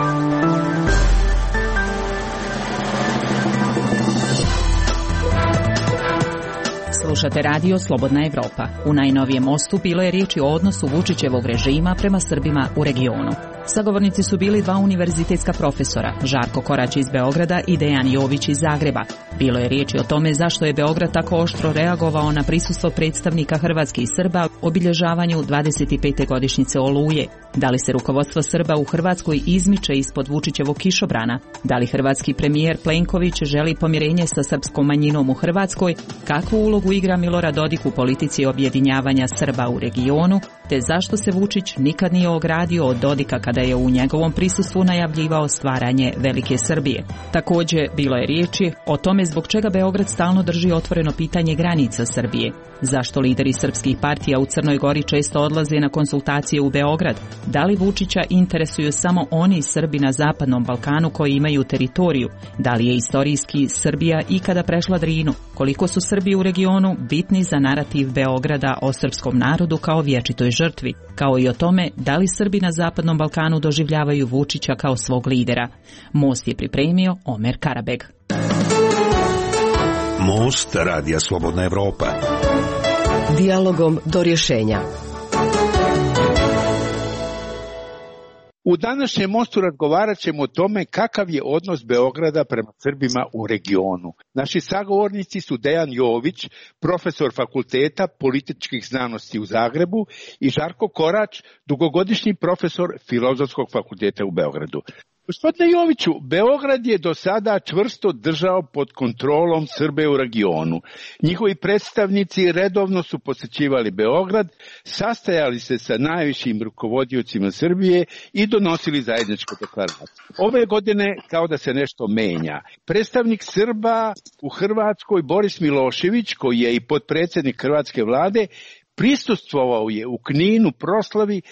Slušate radio Slobodna Evropa. U najnovijem mostu bilo je riječi o odnosu Vučićevog režima prema Srbima u regionu. Sagovornici su bili dva univerzitetska profesora, Žarko Korać iz Beograda i Dejan Jović iz Zagreba. Bilo je riječi o tome zašto je Beograd tako oštro reagovao na prisustvo predstavnika hrvatskih Srba u obilježavanju 25. godišnjice Oluje. Da li se rukovodstvo Srba u Hrvatskoj izmiče ispod Vučićevog kišobrana? Da li hrvatski premijer Plenković želi pomirenje sa srpskom manjinom u Hrvatskoj? Kakvu ulogu igra Milorad Dodik u politici objedinjavanja Srba u regionu? Te zašto se Vučić nikad nije ogradio od Dodika kada je u njegovom prisustvu najavljivao stvaranje Velike Srbije? Također, bilo je riječi o tome zbog čega Beograd stalno drži otvoreno pitanje granica Srbije. Zašto lideri srpskih partija u Crnoj Gori često odlaze na konsultacije u Beograd? Da li Vučića interesuju samo oni Srbi na Zapadnom Balkanu koji imaju teritoriju? Da li je istorijski Srbija ikada prešla Drinu? Koliko su Srbi u regionu bitni za narativ Beograda o srpskom narodu kao vječitoj žrtvi? Kao i o tome da li Srbi na Zapadnom Balkanu doživljavaju Vučića kao svog lidera? Most je pripremio Omer Karabeg. Most radija Slobodna Evropa. Dijalogom do rješenja. U današnjem mostu razgovarat ćemo o tome kakav je odnos Beograda prema Srbima u regionu. Naši sagovornici su Dejan Jović, profesor Fakulteta političkih znanosti u Zagrebu, i Žarko Korać, dugogodišnji profesor Filozofskog fakulteta u Beogradu. Gospodine Joviću, Beograd je do sada čvrsto držao pod kontrolom Srbe u regionu. Njihovi predstavnici redovno su posjećivali Beograd, sastajali se sa najvišim rukovodiocima Srbije i donosili zajedničku deklaraciju. Ove godine kao da se nešto menja. Predstavnik Srba u Hrvatskoj Boris Milošević, koji je i potpredsjednik hrvatske vlade, prisustvovao je u Kninu proslavi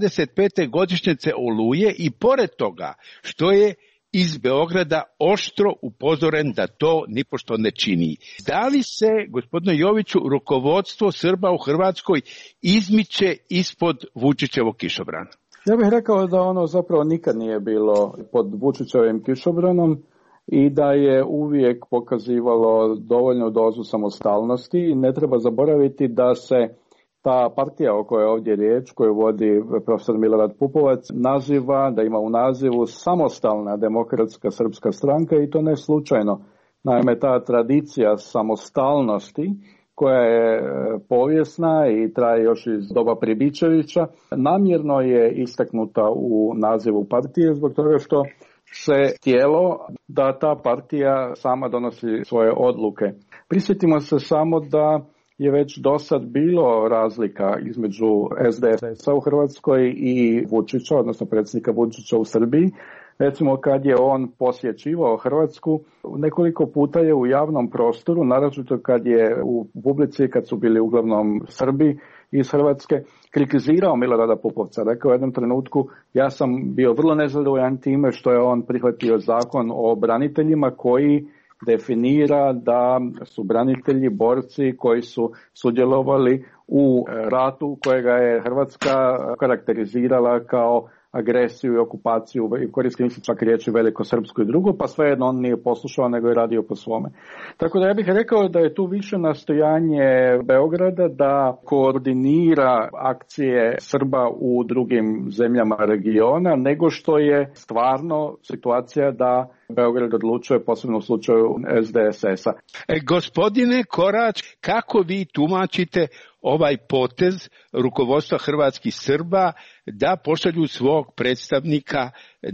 25. godišnjice Oluje i pored toga što je iz Beograda oštro upozoren da to nipošto ne čini. Da li se, gospodine Joviću, rukovodstvo Srba u Hrvatskoj izmiče ispod Vučićevog kišobrana? Ja bih rekao da ono zapravo nikad nije bilo pod Vučićevim kišobranom i da je uvijek pokazivalo dovoljnu dozu samostalnosti i ne treba zaboraviti da se ta partija o kojoj je ovdje riječ, koju vodi profesor Milorad Pupovac, naziva, da ima u nazivu Samostalna demokratska srpska stranka i to ne slučajno. Naime, ta tradicija samostalnosti koja je povijesna i traje još iz doba Pribičevića, namjerno je istaknuta u nazivu partije zbog toga što se htjelo da ta partija sama donosi svoje odluke. Prisjetimo se samo da je već dosad bilo razlika između SDSS-a u Hrvatskoj i Vučića, odnosno predsjednika Vučića u Srbiji. Recimo kad je on posjećivao Hrvatsku, nekoliko puta je u javnom prostoru, naročito kad je u publici, kad su bili uglavnom Srbi iz Hrvatske, kritizirao Milorada Pupovca. Rekao u jednom trenutku, ja sam bio vrlo nezadovoljan time što je on prihvatio zakon o braniteljima koji definira da su branitelji borci koji su sudjelovali u ratu kojega je Hrvatska karakterizirala kao agresiju i okupaciju, i koristim se čak riječi velikosrpsku i drugo, pa svejedno on nije poslušao nego je radio po svome. Tako da ja bih rekao da je tu više nastojanje Beograda da koordinira akcije Srba u drugim zemljama regiona nego što je stvarno situacija da Beograd odlučuje, posebno u slučaju SDSS-a. Gospodine Korać, kako vi tumačite ovaj potez rukovodstva hrvatskih Srba da pošalju svog predstavnika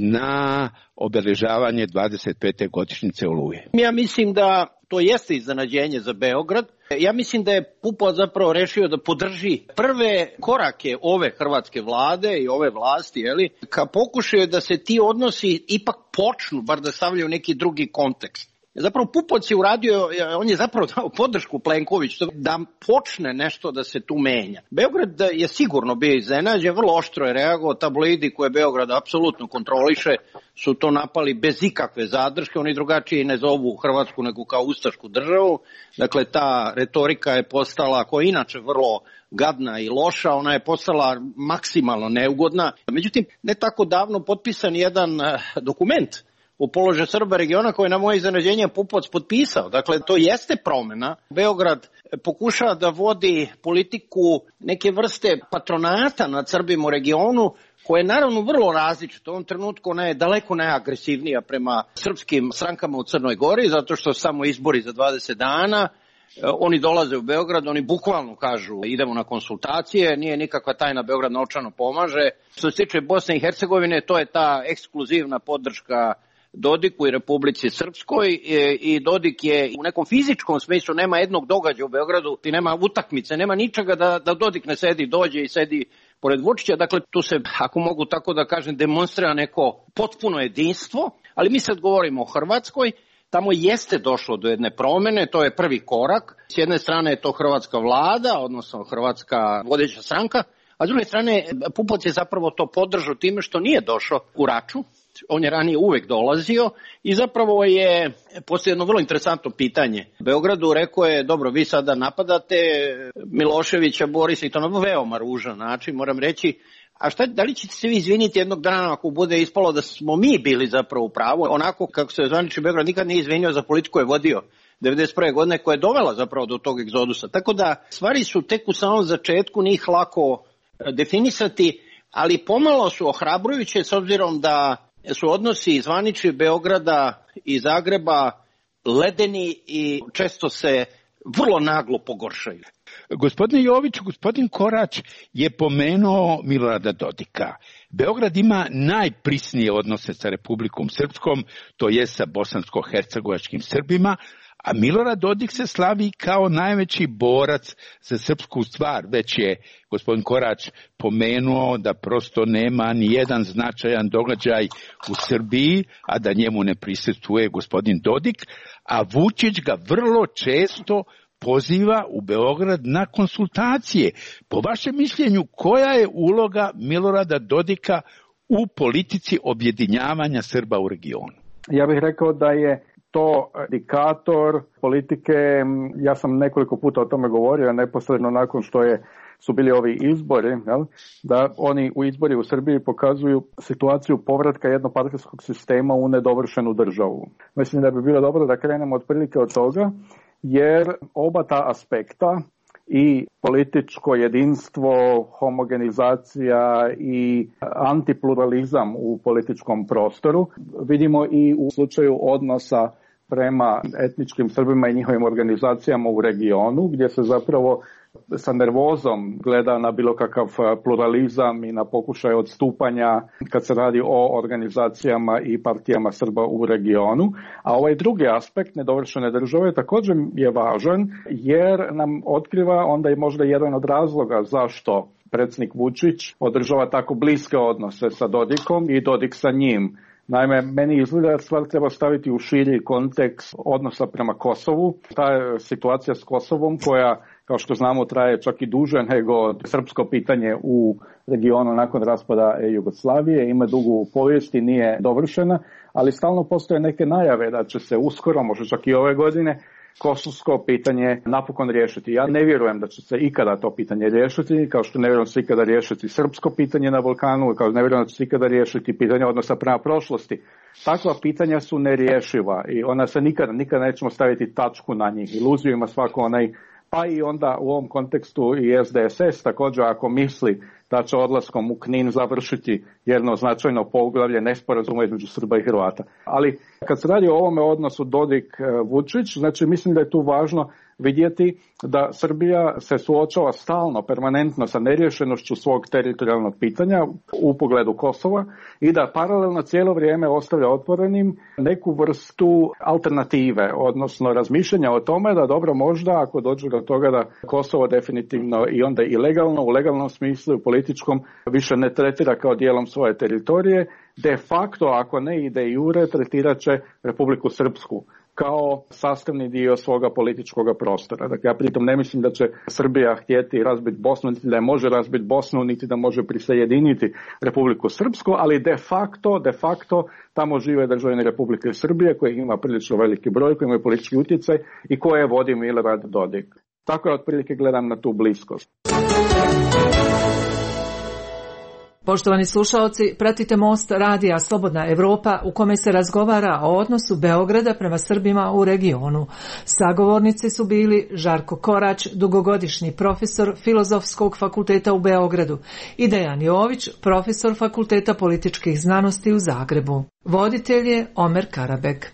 na obeležavanje 25. godišnjice Oluje? Ja mislim da to jeste iznenađenje za Beograd. Ja mislim da je Pupovac zapravo rešio da podrži prve korake ove hrvatske vlade i ove vlasti, ka pokušaju da se ti odnosi ipak počnu, bar da stavljaju neki drugi kontekst. Zapravo Pupovac je uradio, on je zapravo dao podršku Plenkoviću da počne nešto da se tu menja. Beograd je sigurno bio iznenađen, vrlo oštro je reagovao, tabloidi koje Beograd apsolutno kontroliše su to napali bez ikakve zadrške, oni drugačije ne zovu Hrvatsku nego kao ustašku državu, dakle ta retorika je postala, koja je inače vrlo gadna i loša, ona je postala maksimalno neugodna. Međutim, ne tako davno potpisan jedan dokument u položaju Srba regiona koji je na moje iznenađenje Pupovac potpisao. Dakle, to jeste promjena. Beograd pokušava da vodi politiku neke vrste patronata nad Srbima u regionu, koja je naravno vrlo različita. U ovom trenutku ona je daleko najagresivnija prema srpskim strankama u Crnoj Gori, zato što samo izbori za 20 dana. Oni dolaze u Beograd, oni bukvalno kažu idemo na konsultacije, nije nikakva tajna, Beograd novčano pomaže. Što se tiče Bosne i Hercegovine, to je ta ekskluzivna podrška Dodiku i Republici Srpskoj i Dodik je u nekom fizičkom smislu, nema jednog događaja u Beogradu, ti nema utakmice, nema ničega da Dodik ne sedi, dođe i sedi pored Vučića. Dakle, tu se, ako mogu tako da kažem, demonstrira neko potpuno jedinstvo, ali mi sad govorimo o Hrvatskoj. Tamo jeste došlo do jedne promjene, to je prvi korak. S jedne strane je to hrvatska vlada, odnosno hrvatska vodeća stranka, a s druge strane Pupovac je zapravo to podržao time što nije došao u Raču. On je ranije uvek dolazio i zapravo je postoji jedno vrlo interesantno pitanje. Beogradu rekao je, dobro, vi sada napadate Miloševića, Borisa i to na veoma ružan način, moram reći. A da li ćete se vi izviniti jednog dana ako bude ispalo da smo mi bili zapravo u pravu? Onako kako se zvanični Beograd nikad nije izvinio za politiku je vodio 1991. godine koja je dovela zapravo do tog egzodusa. Tako da stvari su tek u samom začetku, njih lako definisati, ali pomalo su ohrabrujuće s obzirom da su odnosi zvanični Beograda i Zagreba ledeni i često se vrlo naglo pogoršaju. Gospodine Jović, gospodin Korać je pomenuo Milorada Dodika. Beograd ima najprisnije odnose sa Republikom Srpskom, to je sa bosansko-hercegovačkim Srbima, a Milorad Dodik se slavi kao najveći borac za srpsku stvar. Već je gospodin Korać pomenuo da prosto nema ni jedan značajan događaj u Srbiji, a da njemu ne prisustvuje gospodin Dodik, a Vučić ga vrlo često poziva u Beograd na konsultacije. Po vašem mišljenju, koja je uloga Milorada Dodika u politici objedinjavanja Srba u regionu? Ja bih rekao da je to indikator politike, ja sam nekoliko puta o tome govorio, neposredno nakon što su bili ovi izbori, da oni u izbori u Srbiji pokazuju situaciju povratka jednopartijskog sistema u nedovršenu državu. Mislim da bi bilo dobro da krenemo otprilike od toga, jer oba ta aspekta, i političko jedinstvo, homogenizacija i antipluralizam u političkom prostoru vidimo i u slučaju odnosa prema etničkim Srbima i njihovim organizacijama u regionu, gdje se zapravo sa nervozom gleda na bilo kakav pluralizam i na pokušaj odstupanja kad se radi o organizacijama i partijama Srba u regionu. A ovaj drugi aspekt nedovršene države također je važan, jer nam otkriva onda i možda jedan od razloga zašto predsjednik Vučić održava tako bliske odnose sa Dodikom i Dodik sa njim. Naime, meni izgleda da stvar treba staviti u širi kontekst odnosa prema Kosovu. Ta situacija s Kosovom koja, kao što znamo, traje čak i duže nego srpsko pitanje u regionu nakon raspada Jugoslavije, ima dugu povijest i nije dovršena, ali stalno postoje neke najave da će se uskoro, možda čak i ove godine, kosovsko pitanje napokon riješiti. Ja ne vjerujem da će se ikada to pitanje riješiti, kao što ne vjerujem da će se ikada riješiti srpsko pitanje na Balkanu, kao što ne vjerujem da će se ikada riješiti pitanje odnosa prema prošlosti. Takva pitanja su nerješiva i ona se nikada nećemo staviti tačku na njih. Iluziju ima svako onaj, pa i onda u ovom kontekstu i SDSS također ako misli da će odlaskom u Knin završiti jedno značajno poglavlje nesporazuma između Srba i Hrvata. Ali kad se radi o ovome odnosu Dodik-Vučić, znači mislim da je tu važno vidjeti da Srbija se suočava stalno, permanentno sa neriješenošću svog teritorijalnog pitanja u pogledu Kosova i da paralelno cijelo vrijeme ostavlja otvorenim neku vrstu alternative, odnosno razmišljanja o tome da dobro možda ako dođe do toga da Kosovo definitivno i onda i legalno, u legalnom smislu, u političkom, više ne tretira kao dijelom svoje teritorije, de facto, ako ne ide i jure, tretirat će Republiku Srpsku kao sastavni dio svoga političkog prostora. Dakle, ja pritom ne mislim da će Srbija htjeti razbiti Bosnu, niti da je može razbiti Bosnu, niti da može prisajediniti Republiku Srpsku, ali de facto tamo žive državljani Republike Srbije koje ima prilično veliki broj, koji imaju politički utjecaj i koje vodi Milorad Dodik. Tako je otprilike gledam na tu bliskost. Poštovani slušaoci, pratite Most radija Slobodna Evropa u kome se razgovara o odnosu Beograda prema Srbima u regionu. Sagovornici su bili Žarko Korać, dugogodišnji profesor Filozofskog fakulteta u Beogradu, i Dejan Jović, profesor Fakulteta političkih znanosti u Zagrebu. Voditelj je Omer Karabek.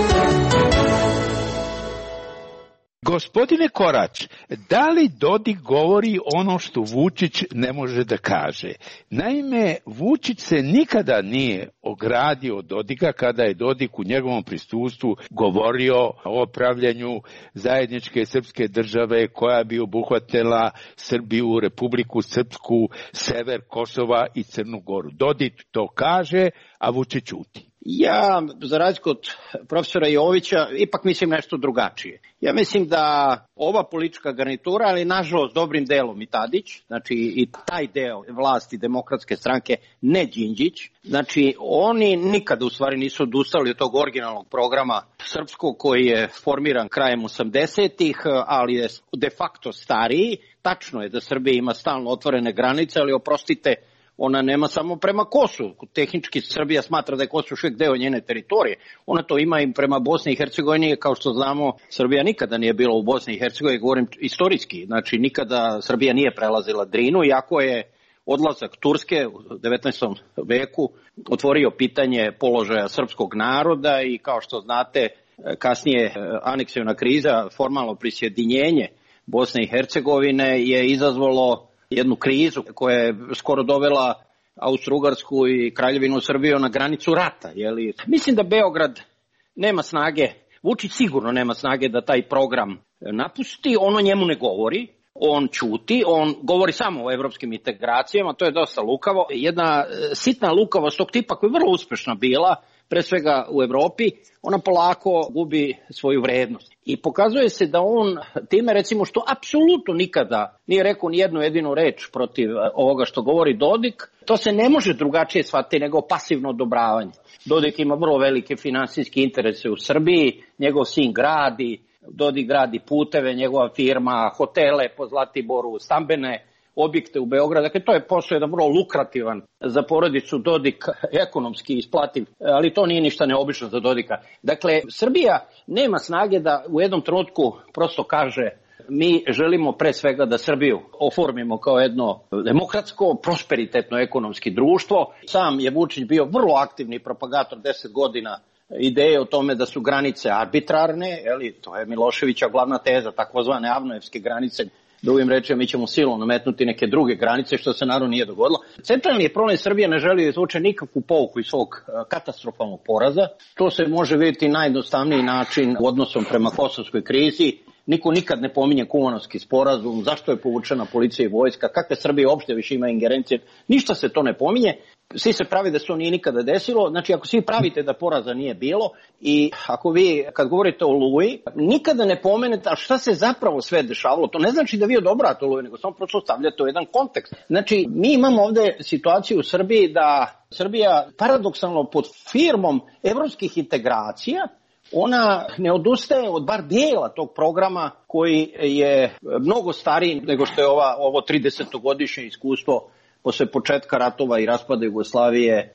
Gospodine Korać, da li Dodik govori ono što Vučić ne može da kaže? Naime, Vučić se nikada nije ogradio od Dodika kada je Dodik u njegovom prisustvu govorio o pravljenju zajedničke srpske države koja bi obuhvatila Srbiju, Republiku Srpsku, sever Kosova i Crnu Goru. Dodik to kaže, a Vučić ćuti. Ja, za razliku od profesora Jovića, ipak mislim nešto drugačije. Ja mislim da ova politička garnitura, ali nažalost dobrim delom i Tadić, znači i taj deo vlasti Demokratske stranke, ne Đinđić, znači oni nikada u stvari nisu odustali od tog originalnog programa srpskog koji je formiran krajem 80-ih, ali je de facto stariji. Tačno je da Srbija ima stalno otvorene granice, ali oprostite, ona nema samo prema Kosovu. Tehnički Srbija smatra da je Kosovo još uvijek deo njene teritorije. Ona to ima i prema Bosni i Hercegovini. Kao što znamo, Srbija nikada nije bila u Bosni i Hercegovini, govorim istorijski. Znači, nikada Srbija nije prelazila Drinu, iako je odlazak Turske u 19. veku otvorio pitanje položaja srpskog naroda i kao što znate, kasnije aneksivna kriza, formalno prisjedinjenje Bosne i Hercegovine je izazvalo jednu krizu koja je skoro dovela Austro-Ugarsku i Kraljevinu Srbiju na granicu rata. Jeli? Mislim da Beograd nema snage, Vučić sigurno nema snage da taj program napusti, on o njemu ne govori, on ćuti, on govori samo o evropskim integracijama, to je dosta lukavo. Jedna sitna lukavost tog tipa koja je vrlo uspešna bila, pre svega u Evropi, ona polako gubi svoju vrednost. I pokazuje se da on time, recimo, što apsolutno nikada nije rekao ni jednu jedinu reč protiv ovoga što govori Dodik, to se ne može drugačije shvatiti nego pasivno odobravanje. Dodik ima vrlo velike finansijske interese u Srbiji, njegov sin gradi, Dodik gradi puteve, njegova firma, hotele po Zlatiboru, stambene objekte u Beogradu. Dakle, to je posao jedan vrlo lukrativan za porodicu Dodik, ekonomski isplativ, ali to nije ništa neobično za Dodika. Dakle, Srbija nema snage da u jednom trenutku prosto kaže mi želimo pre svega da Srbiju oformimo kao jedno demokratsko, prosperitetno ekonomski društvo. Sam je Vučić bio vrlo aktivni propagator 10 godina ideje o tome da su granice arbitrarne, to je Miloševića glavna teza, takozvane Avnojevske granice. Drugim rečima, mi ćemo silom nametnuti neke druge granice, što se naravno nije dogodilo. Centralni je problem, Srbija ne želi da izvuče nikakvu pouku iz svog katastrofalnog poraza. To se može vidjeti najjednostavniji način u odnosom prema kosovskoj krizi. Niko nikad ne pominje Kumanovski sporazum, zašto je povučena policija i vojska, kakve Srbije uopšte više ima ingerencije, ništa se to ne pominje. Svi se pravi da se to nije nikada desilo, znači ako svi pravite da poraza nije bilo i ako vi kad govorite o Oluji, nikada ne pomenete, a šta se zapravo sve dešavalo, to ne znači da vi odobrate Oluju, nego samo prosto stavljate u jedan kontekst. Znači mi imamo ovde situaciju u Srbiji da Srbija paradoksalno pod firmom evropskih integracija, ona ne odustaje od bar dijela tog programa koji je mnogo stariji nego što je ovo 30-godišnje iskustvo posle početka ratova i raspada Jugoslavije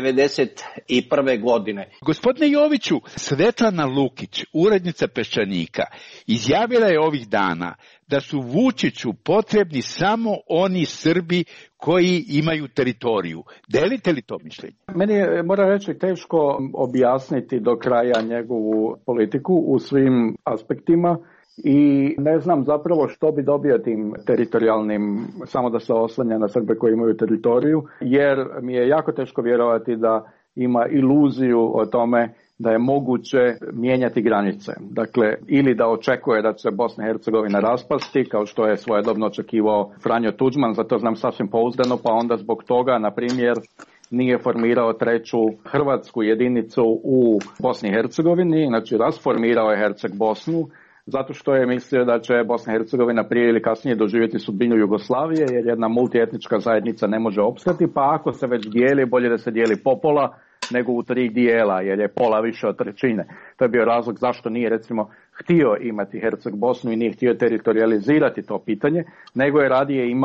1991. godine. Gospodine Joviću, Svetlana Lukić, urednica Peščanika, izjavila je ovih dana da su Vučiću potrebni samo oni Srbi koji imaju teritoriju. Delite li to mišljenje? Meni je, moram reći, teško objasniti do kraja njegovu politiku u svim aspektima. I ne znam zapravo što bi dobio tim teritorijalnim, samo da se oslanja na Srbe koji imaju teritoriju, jer mi je jako teško vjerovati da ima iluziju o tome da je moguće mijenjati granice. Dakle, ili da očekuje da će Bosna i Hercegovina raspasti, kao što je svojedobno očekivao Franjo Tuđman, zato znam sasvim pouzdano, pa onda zbog toga, na primjer, nije formirao treću hrvatsku jedinicu u Bosni i Hercegovini, znači rasformirao je Herceg Bosnu, zato što je mislio da će Bosna i Hercegovina prije ili kasnije doživjeti sudbinu Jugoslavije, jer jedna multietnička zajednica ne može opstati, pa ako se već dijeli, bolje da se dijeli popola nego u 3 dijela, jer je pola više od trećine. To je bio razlog zašto nije, recimo, htio imati Herceg Bosnu i nije htio teritorializirati to pitanje, nego je radije imao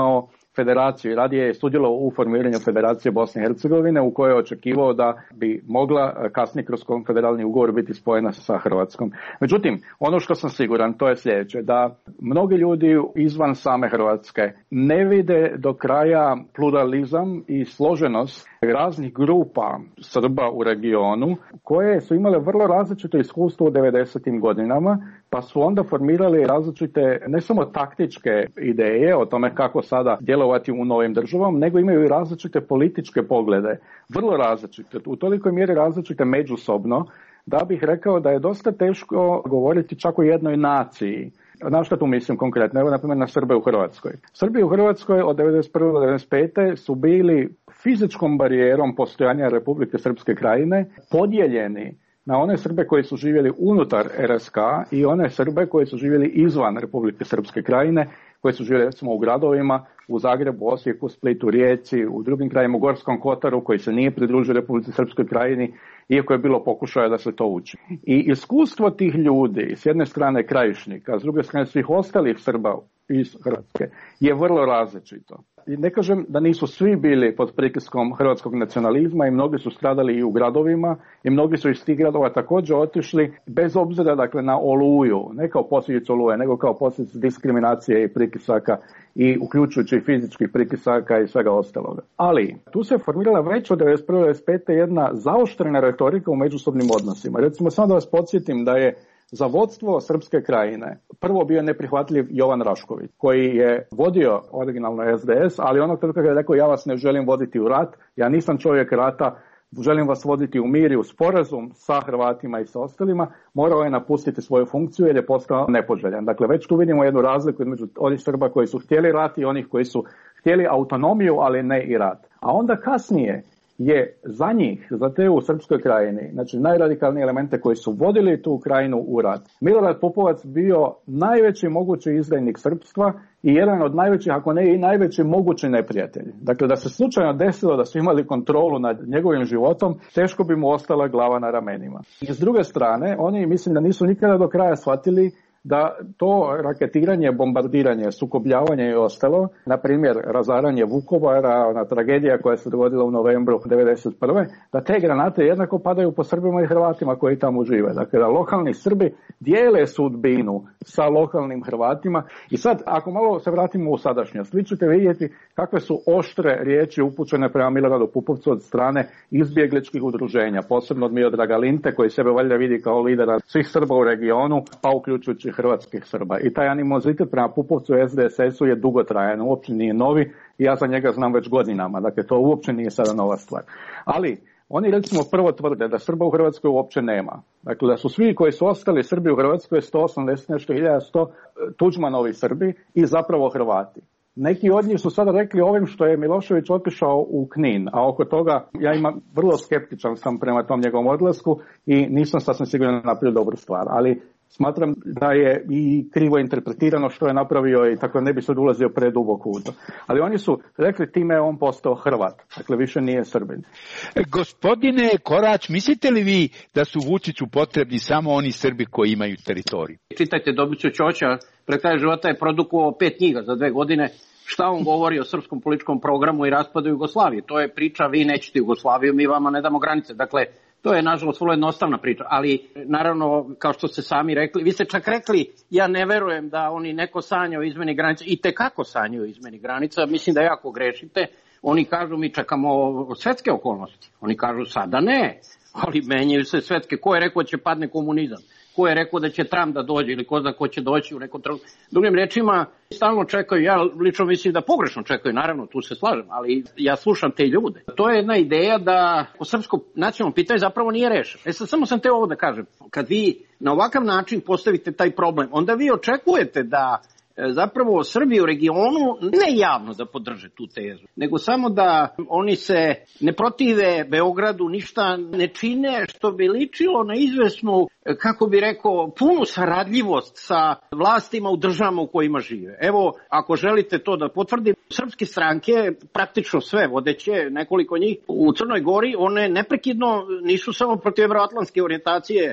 federaciju i radije je sudjelovao u formiranju Federacije Bosne i Hercegovine u kojoj je očekivao da bi mogla kasnije kroz konfederalni ugovor biti spojena sa Hrvatskom. Međutim, ono što sam siguran to je sljedeće, da mnogi ljudi izvan same Hrvatske ne vide do kraja pluralizam i složenost raznih grupa Srba u regionu koje su imale vrlo različito iskustvo u 90. godinama, pa su onda formirali različite ne samo taktičke ideje o tome kako sada djelovati u novim državama, nego imaju i različite političke poglede, vrlo različite, u tolikoj mjeri različite međusobno, da bih rekao da je dosta teško govoriti čak o jednoj naciji. Na što tu mislim konkretno? Evo, na primjer, na Srbe u Hrvatskoj. Srbi u Hrvatskoj od 1991. do 1995. su bili fizičkom barijerom postojanja Republike Srpske Krajine podijeljeni na one Srbe koji su živjeli unutar RSK i one Srbe koji su živjeli izvan Republike Srpske Krajine, koji su živjeli recimo u gradovima, u Zagrebu, Osijeku, Splitu, Rijeci, u drugim krajima, u Gorskom Kotaru, koji se nije pridružio Republici Srpskoj Krajini, iako je bilo pokušaja da se to učini. I iskustvo tih ljudi, s jedne strane Krajišnika, s druge strane svih ostalih Srba iz Hrvatske, je vrlo različito. I ne kažem da nisu svi bili pod pritiskom hrvatskog nacionalizma i mnogi su stradali i u gradovima i mnogi su iz tih gradova također otišli bez obzira dakle na Oluju, ne kao posljedicu Oluje, nego kao posljedicu diskriminacije i pritisaka i uključujući fizičkih pritisaka i svega ostaloga. Ali tu se formirala već od 1991-1995 jedna zaoštrena retorika u međusobnim odnosima. Recimo samo da vas podsjetim da je za vodstvo Srpske Krajine prvo bio neprihvatljiv Jovan Rašković, koji je vodio originalno SDS, ali onog trenutka je rekao ja vas ne želim voditi u rat, ja nisam čovjek rata, želim vas voditi u mir i u sporazum sa Hrvatima i sa ostalima, morao je napustiti svoju funkciju jer je postao nepoželjan. Dakle, već tu vidimo jednu razliku između onih Srba koji su htjeli rat i onih koji su htjeli autonomiju, ali ne i rat. A onda kasnije je za njih, za te u Srpskoj Krajini, znači najradikalnije elemente koji su vodili tu krajinu u rat, Milorad Pupovac bio najveći mogući izdajnik srpstva i jedan od najvećih, ako ne i najveći mogući neprijatelj. Dakle, da se slučajno desilo da su imali kontrolu nad njegovim životom, teško bi mu ostala glava na ramenima. I s druge strane, oni mislim da nisu nikada do kraja shvatili da to raketiranje, bombardiranje, sukobljavanje i ostalo, na primjer razaranje Vukovara, ona tragedija koja se dogodila u novembru 1991. da te granate jednako padaju po Srbima i Hrvatima koji tamo žive. Dakle, da lokalni Srbi dijele sudbinu sa lokalnim Hrvatima. I sad, ako malo se vratimo u sadašnjost, vi ćete vidjeti kakve su oštre riječi upućene prema Miloradu Pupovcu od strane izbjegličkih udruženja, posebno od Miodraga Linte, koji sebe valjda vidi kao lidera svih Srba u regionu, pa uključujući hrvatskih Srba. I taj animozitet prema Pupovcu i SDSS-u je dugotrajan, uopće nije novi i ja za njega znam već godinama. Dakle, to uopće nije sada nova stvar. Ali oni recimo prvo tvrde da Srba u Hrvatskoj uopće nema. Dakle, da su svi koji su ostali Srbi u Hrvatskoj 180 nešto 1100 Tuđmanovi Srbi i zapravo Hrvati. Neki od njih su sada rekli ovim što je Milošević otišao u Knin, a oko toga ja imam vrlo skeptičan sam prema tom njegovom odlasku i nisam sasvim sigurno napravio dobru stvar, ali smatram da je i krivo interpretirano što je napravio i tako ne bi sad ulazio preduboko u to. Ali oni su rekli time je on postao Hrvat, dakle više nije Srbin. Gospodine Korać, mislite li vi da su Vučiću potrebni samo oni Srbi koji imaju teritoriju? Čitajte Dobricu Ćoća, pred kraj života je produkovao 5 knjiga za 2 godine. Šta on govori o srpskom političkom programu i raspadu Jugoslavije? To je priča, vi nećete Jugoslaviju, mi vama ne damo granice. Dakle, to je nažalost vrlo jednostavna priča, ali naravno, kao što ste sami rekli, vi ste čak rekli, ja ne verujem da oni neko sanja o izmeni granica, i tekako sanjaju o izmeni granica, mislim da jako grešite, oni kažu mi čekamo svetske okolnosti, oni kažu sada ne, ali menjaju se svetske, ko je rekao da će padne komunizam, ko je rekao da će Trump da dođe ili ko zna ko će doći u nekom trenutku. Drugim rečima, stalno čekaju, ja lično mislim da pogrešno čekaju, naravno tu se slažem, ali ja slušam te ljude. To je jedna ideja da o srpsko nacionalno pitanje zapravo nije rešeno. Samo sam te ovo da kažem, kad vi na ovakav način postavite taj problem, onda vi očekujete da zapravo Srbi u regionu ne javno da podrže tu tezu, nego samo da oni se ne protive Beogradu, ništa ne čine što bi ličilo na izvesnu, kako bi rekao, punu saradljivost sa vlastima u državama u kojima žive. Evo, ako želite to da potvrdim, srpske stranke, praktično sve vodeće, nekoliko njih u Crnoj Gori, one neprekidno nisu samo protiv evroatlantske orijentacije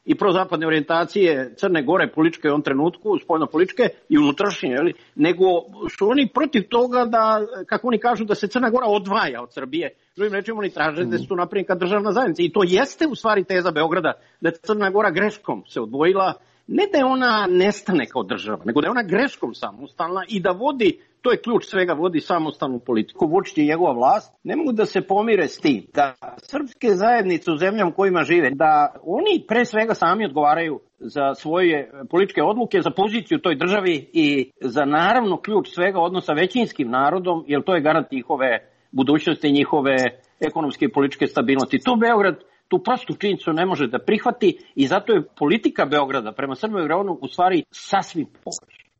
i prozapadne orijentacije Crne Gore političke u ovom trenutku, spoljno-političke i unutrašnje, nego su oni protiv toga da, kako oni kažu, da se Crna Gora odvaja od Srbije. Drugim rečima, oni traže da se tu napravi kao državna zajednica. I to jeste u stvari teza Beograda, da je Crna Gora greškom se odvojila, ne da je ona nestane kao država, nego da je ona greškom samostalna i da vodi, to je ključ svega, vodi samostalnu politiku. Vučić i njegova vlast ne mogu da se pomire s tim da srpske zajednice u zemljama u kojima žive, da oni pre svega sami odgovaraju za svoje političke odluke, za poziciju u toj državi i za naravno ključ svega odnosa većinskim narodom, jer to je garant njihove budućnosti, njihove ekonomske i političke stabilnosti. To Beograd tu prostu činjenicu ne može da prihvati i zato je politika Beograda prema Srbima i regionu u stvari sasvim pogrešna.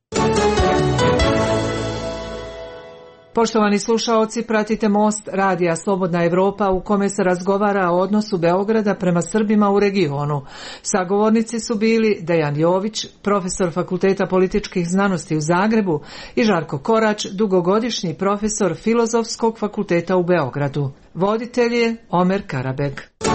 Poštovani slušaoci, pratite Most radija Slobodna Evropa u kome se razgovara o odnosu Beograda prema Srbima u regionu. Sagovornici su bili Dejan Jović, profesor Fakulteta političkih znanosti u Zagrebu, i Žarko Korać, dugogodišnji profesor Filozofskog fakulteta u Beogradu. Voditelj je Omer Karabeg.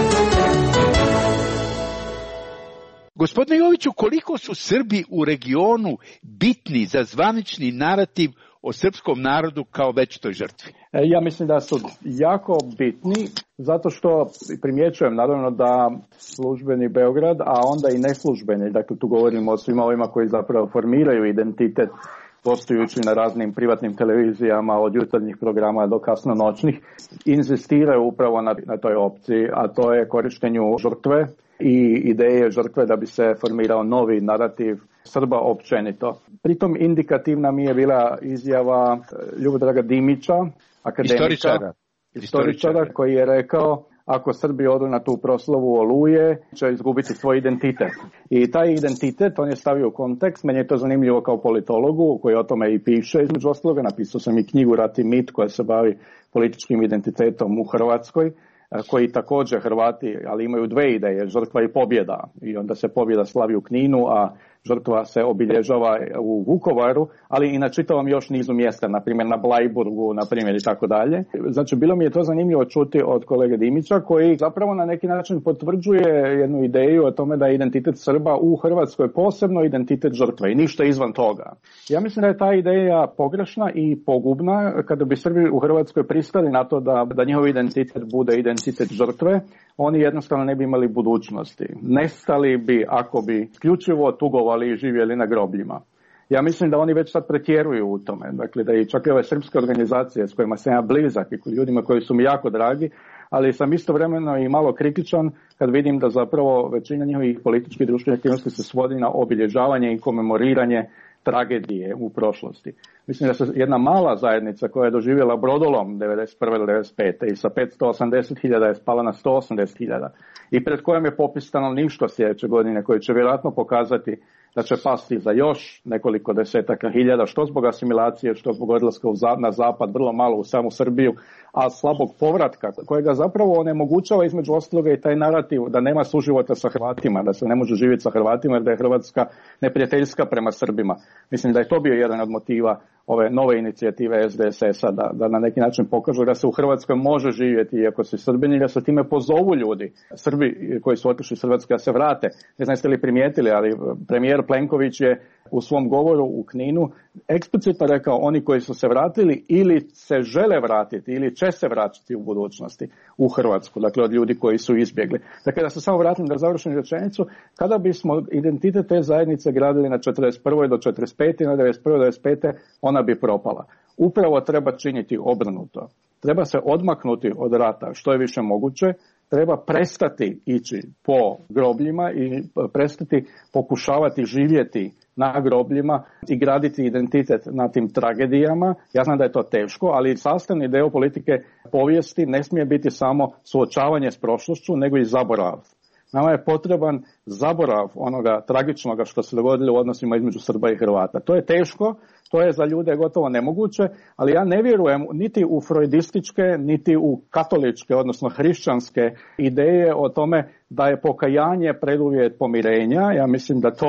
Gospodine Joviću, koliko su Srbi u regionu bitni za zvanični narativ o srpskom narodu kao večitoj žrtvi? Ja mislim da su jako bitni, zato što primjećujem naravno da službeni Beograd, a onda i neslužbeni, dakle tu govorimo o svima ovima koji zapravo formiraju identitet postojući na raznim privatnim televizijama od jutarnjih programa do kasno noćnih, inzistiraju upravo na toj opciji, a to je korištenju žrtve i ideje žrtve da bi se formirao novi narativ Srba općenito. Pritom indikativna mi je bila izjava Ljubodraga Dimića, akademika, istoričara koji je rekao: ako Srbi odu na tu proslavu Oluje, će izgubiti svoj identitet. I taj identitet on je stavio u kontekst. Meni je to zanimljivo kao politologu koji o tome i piše. Između ostaloga napisao sam i knjigu Rat i mit koja se bavi političkim identitetom u Hrvatskoj, koji također Hrvati, ali imaju dve ideje, žrtva i pobjeda. I onda se pobjeda slavi u Kninu, a žrtva se obilježava u Vukovaru, ali i na čitavom još nizu mjesta, na primjer na Blajburgu, na primjer i tako dalje. Znači, bilo mi je to zanimljivo čuti od kolege Dimića, koji zapravo na neki način potvrđuje jednu ideju o tome da je identitet Srba u Hrvatskoj posebno identitet žrtve i ništa izvan toga. Ja mislim da je ta ideja pogrešna i pogubna. Kada bi Srbi u Hrvatskoj pristali na to da njihov identitet bude identitet žrtve, oni jednostavno ne bi imali budućnosti. Nestali bi ako bi isključivo tugovali i živjeli na grobljima. Ja mislim da oni već sad pretjeruju u tome. Dakle, da i čak i ove srpske organizacije s kojima sam ja blizak i ljudima koji su mi jako dragi, ali sam istovremeno i malo kritičan kad vidim da zapravo većina njihovih političkih i društvenih aktivnosti se svodi na obilježavanje i komemoriranje tragedije u prošlosti. Mislim da se jedna mala zajednica koja je doživjela brodolom 1991. do 1995. i sa 580.000 je spala na 180.000 i pred kojom je popis stanovništva sljedeće godine koji će vjerojatno pokazati da će pasti za još nekoliko desetaka hiljada, što zbog asimilacije, što zbog odlaska na zapad, vrlo malo u samu Srbiju, a slabog povratka kojega zapravo onemogućava između ostaloga i taj narativ da nema suživota sa Hrvatima, da se ne može živjeti sa Hrvatima jer da je Hrvatska neprijateljska prema Srbima. Mislim da je to bio jedan od motiva ove nove inicijative SDSS-a da na neki način pokažu da se u Hrvatskoj može živjeti iako se Srbini, da se time pozovu ljudi, Srbi koji su otišli iz Hrvatske da se vrate. Ne znam jeste li primijetili, ali premijer Plenković je u svom govoru u Kninu eksplicitno rekao oni koji su se vratili ili se žele vratiti ili će se vratiti u budućnosti u Hrvatsku, dakle od ljudi koji su izbjegli. Dakle, da se samo vratim da završim rečenicu, kada bismo identitet te zajednice gradili na 41. do 45. i na 91. do 95. ona bi propala. Upravo treba činiti obrnuto. Treba se odmaknuti od rata što je više moguće, treba prestati ići po grobljima i prestati pokušavati živjeti na grobljima i graditi identitet na tim tragedijama. Ja znam da je to teško, ali sastavni dio politike povijesti ne smije biti samo suočavanje s prošlošću, nego i zaborav. Nama je potreban zaborav onoga tragičnoga što se dogodilo u odnosima između Srba i Hrvata. To je teško, to je za ljude gotovo nemoguće, ali ja ne vjerujem niti u freudističke, niti u katoličke, odnosno hrišćanske ideje o tome da je pokajanje preduvjet pomirenja. Ja mislim da to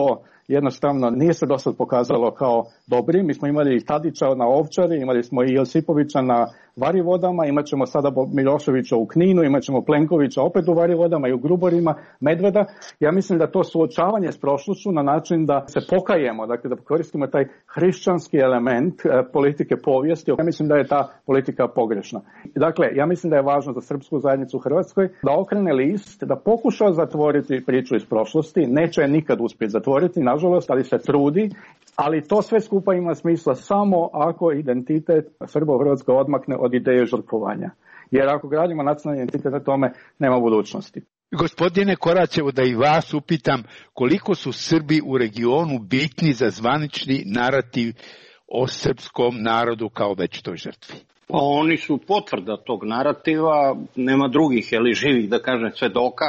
jednostavno nije se do sad pokazalo kao dobri. Mi smo imali i Tadića na Ovčari, imali smo i Josipovića na Varivodama, imat ćemo sada Miloševića u Kninu, imat ćemo Plenkovića opet u Varivodama i u Gruborima, Medveda. Ja mislim da to suočavanje s prošlošću na način da se pokajemo, dakle da koristimo taj hrišćanski element politike povijesti. Ja mislim da je ta politika pogrešna. Dakle, ja mislim da je važno za srpsku zajednicu u Hrvatskoj da okrene list, da pokuša zatvoriti priču iz prošlosti. Neće je nikad uspjeti zatvoriti, nažalost, ali se trudi. Ali to sve skupa ima smisla samo ako identitet Srba u Hrvatskoj odmakne od ideje žrtvovanja. Jer ako gradimo nacionalni identitet na tome, nema budućnosti. Gospodine Koračevo, da i vas upitam, koliko su Srbi u regionu bitni za zvanični narativ o srpskom narodu kao večitoj žrtvi? Pa oni su potvrda tog narativa, nema drugih živih, da kažem, svedoka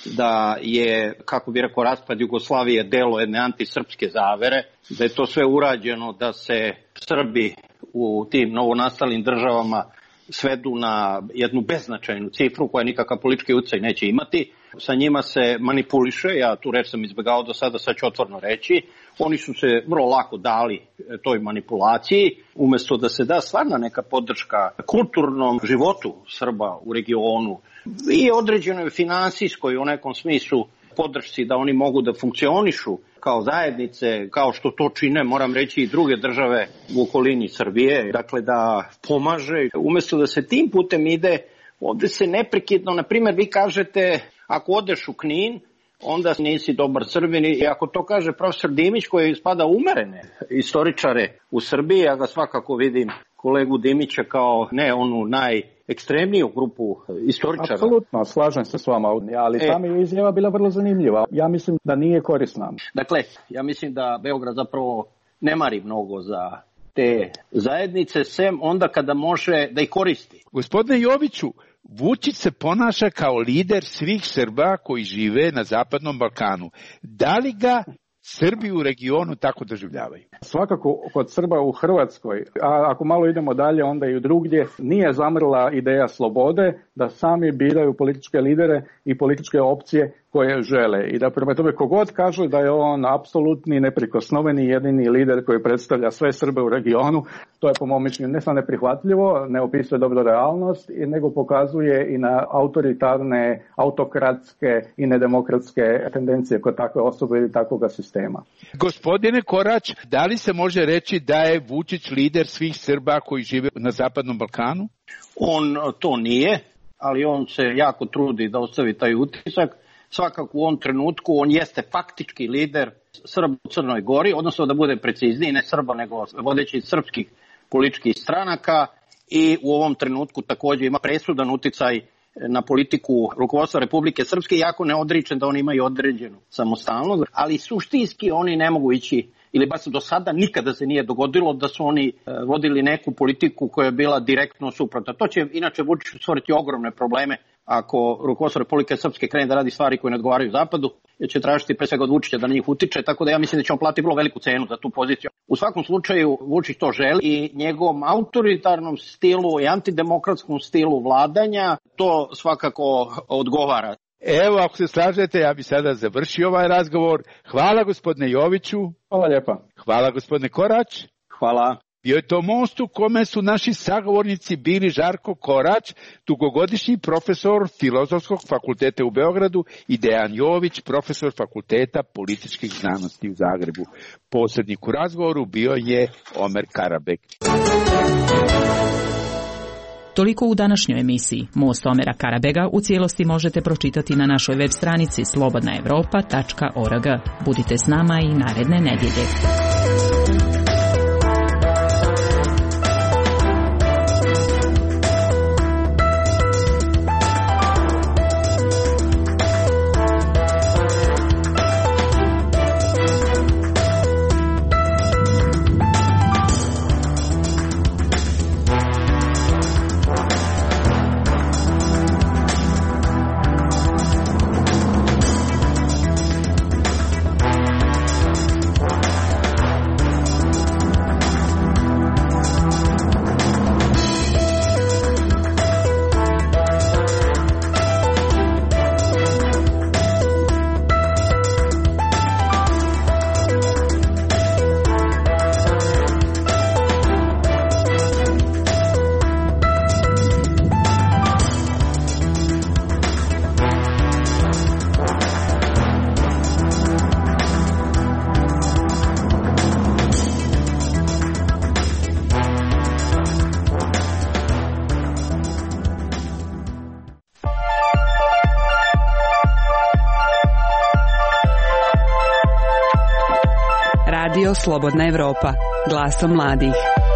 da je, kako bi rekao, raspad Jugoslavije delo jedne antisrpske zavere, da je to sve urađeno da se Srbi u tim novonastalim državama svedu na jednu beznačajnu cifru koja nikakav politički utjecaj neće imati. Sa njima se manipuliše, ja tu reč sam izbjegao do sada, sad ću otvoreno reći. Oni su se vrlo lako dali toj manipulaciji, umjesto da se da stvarna neka podrška kulturnom životu Srba u regionu i određenoj finansijskoj u nekom smislu podršci da oni mogu da funkcionišu kao zajednice, kao što to čine, moram reći, i druge države u okolini Srbije, dakle da pomaže. Umjesto da se tim putem ide, ovdje se neprekidno, na primjer, vi kažete, ako odeš u Knin, onda nisi dobar Srbin, i ako to kaže profesor Dimić, koji spada umerene istoričare u Srbiji, ja ga svakako vidim, kolegu Dimića, kao ne onu najekstremniju grupu istoričara. Apsolutno, slažem se s vama, ali tam je izjava bila vrlo zanimljiva. Ja mislim da nije korisna. Dakle, ja mislim da Beograd zapravo ne mari mnogo za te zajednice, sem onda kada može da ih koristi. Gospodine Joviću, Vučić se ponaša kao lider svih Srba koji žive na Zapadnom Balkanu. Da li ga Srbi u regionu tako doživljavaju? Svakako kod Srba u Hrvatskoj, a ako malo idemo dalje onda i drugdje, nije zamrla ideja slobode da sami biraju političke lidere i političke opcije koje žele. I da prema tome kogod kaže da je on apsolutni, neprikosnoveni, jedini lider koji predstavlja sve Srbe u regionu, to je po mom mišljenju ne samo neprihvatljivo, ne opisuje dobro realnost, nego pokazuje i na autoritarne, autokratske i nedemokratske tendencije kod takve osobe ili takvog sistema. Gospodine Korać, da li se može reći da je Vučić lider svih Srba koji žive na Zapadnom Balkanu? On to nije, ali on se jako trudi da ostavi taj utisak. Svakako u ovom trenutku on jeste faktički lider Srba u Crnoj Gori, odnosno da bude precizniji, ne Srba nego vodeći srpskih političkih stranaka, i u ovom trenutku također ima presudan uticaj na politiku rukovodstva Republike Srpske, iako ne odričem da oni imaju određenu samostalnost, ali suštinski oni ne mogu ići, ili baš do sada nikada se nije dogodilo da su oni vodili neku politiku koja je bila direktno suprotna. To će inače Vučiću stvoriti ogromne probleme ako rukovodstvo Republike Srpske krene da radi stvari koje ne odgovaraju Zapadu, jer će tražiti pre svega od Vučića da na njih utiče, tako da ja mislim da će on platiti vrlo veliku cenu za tu poziciju. U svakom slučaju Vučić to želi i njegovom autoritarnom stilu i antidemokratskom stilu vladanja to svakako odgovara. Evo, ako se slažete, ja bi sada završio ovaj razgovor. Hvala gospodine Joviću. Hvala lijepa. Hvala gospodine Korać. Hvala. Bio je to most u kome su naši sagovornici bili Žarko Korać, dugogodišnji profesor Filozofskog fakulteta u Beogradu, i Dejan Jović, profesor Fakulteta političkih znanosti u Zagrebu. Posrednik u razgovoru bio je Omer Karabek. Toliko u današnjoj emisiji. Most Omera Karabega u cijelosti možete pročitati na našoj web stranici slobodnaevropa.org. Budite s nama i naredne nedjelje. Slobodna Evropa, glasom mladih.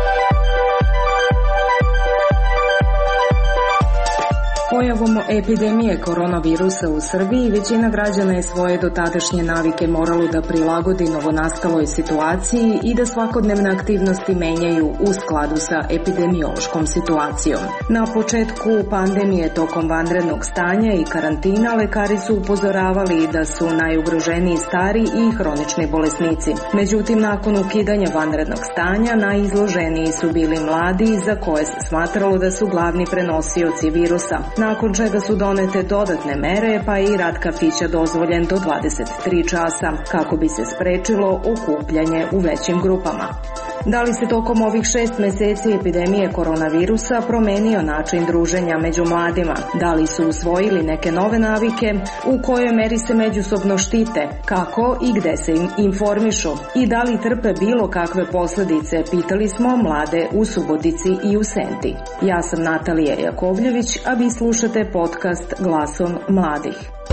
Pojavom epidemije koronavirusa u Srbiji, većina građana je svoje dotadašnje navike moralo da prilagodi novonastaloj situaciji i da svakodnevne aktivnosti menjaju u skladu sa epidemiološkom situacijom. Na početku pandemije tokom vanrednog stanja i karantina lekari su upozoravali da su najugroženiji stari i hronični bolesnici. Međutim, nakon ukidanja vanrednog stanja, najizloženiji su bili mladi za koje se smatralo da su glavni prenosioci virusa. Nakon čega su donete dodatne mere, pa je i rad kafića dozvoljen do 23 časa, kako bi se sprečilo okupljanje u većim grupama. Da li se tokom ovih 6 meseci epidemije koronavirusa promenio način druženja među mladima? Da li su usvojili neke nove navike? U kojoj meri se međusobno štite? Kako i gde se informišu? I da li trpe bilo kakve posledice? Pitali smo mlade u Subotici i u Senti. Ja sam Natalija Jakovljević, a vi slušate podcast Glasom mladih.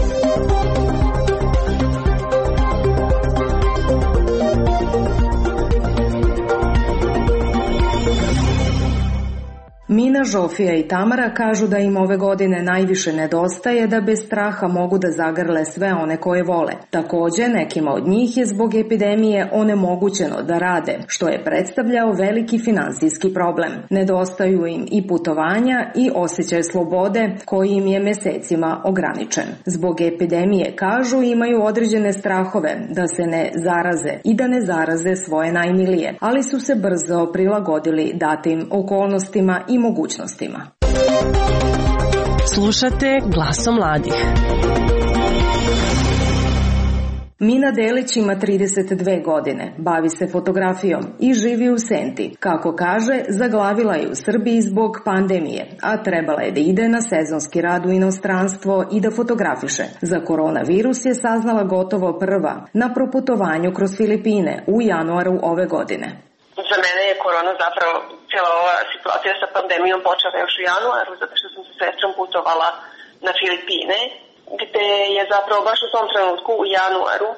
Mina, Žofija i Tamara kažu da im ove godine najviše nedostaje da bez straha mogu da zagrle sve one koje vole. Takođe, nekima od njih je zbog epidemije onemogućeno da rade, što je predstavljao veliki finansijski problem. Nedostaju im i putovanja i osjećaj slobode koji im je mesecima ograničen. Zbog epidemije, kažu, imaju određene strahove da se ne zaraze i da ne zaraze svoje najmilije, ali su se brzo prilagodili datim okolnostima i mogućnostima. Slušate Glasom mladih. Mina Delić ima 32 godine, bavi se fotografijom i živi u Senti. Kako kaže, zaglavila je u Srbiji zbog pandemije, a trebala je da ide na sezonski rad u inostranstvo i da fotografiše. Za koronavirus je saznala gotovo prva na proputovanju kroz Filipine u januaru ove godine. Za mene je korona zapravo cijela ova situacija sa pandemijom počela još u januaru, zato što sam sa sestrom putovala na Filipine, gde je zapravo baš u tom trenutku u januaru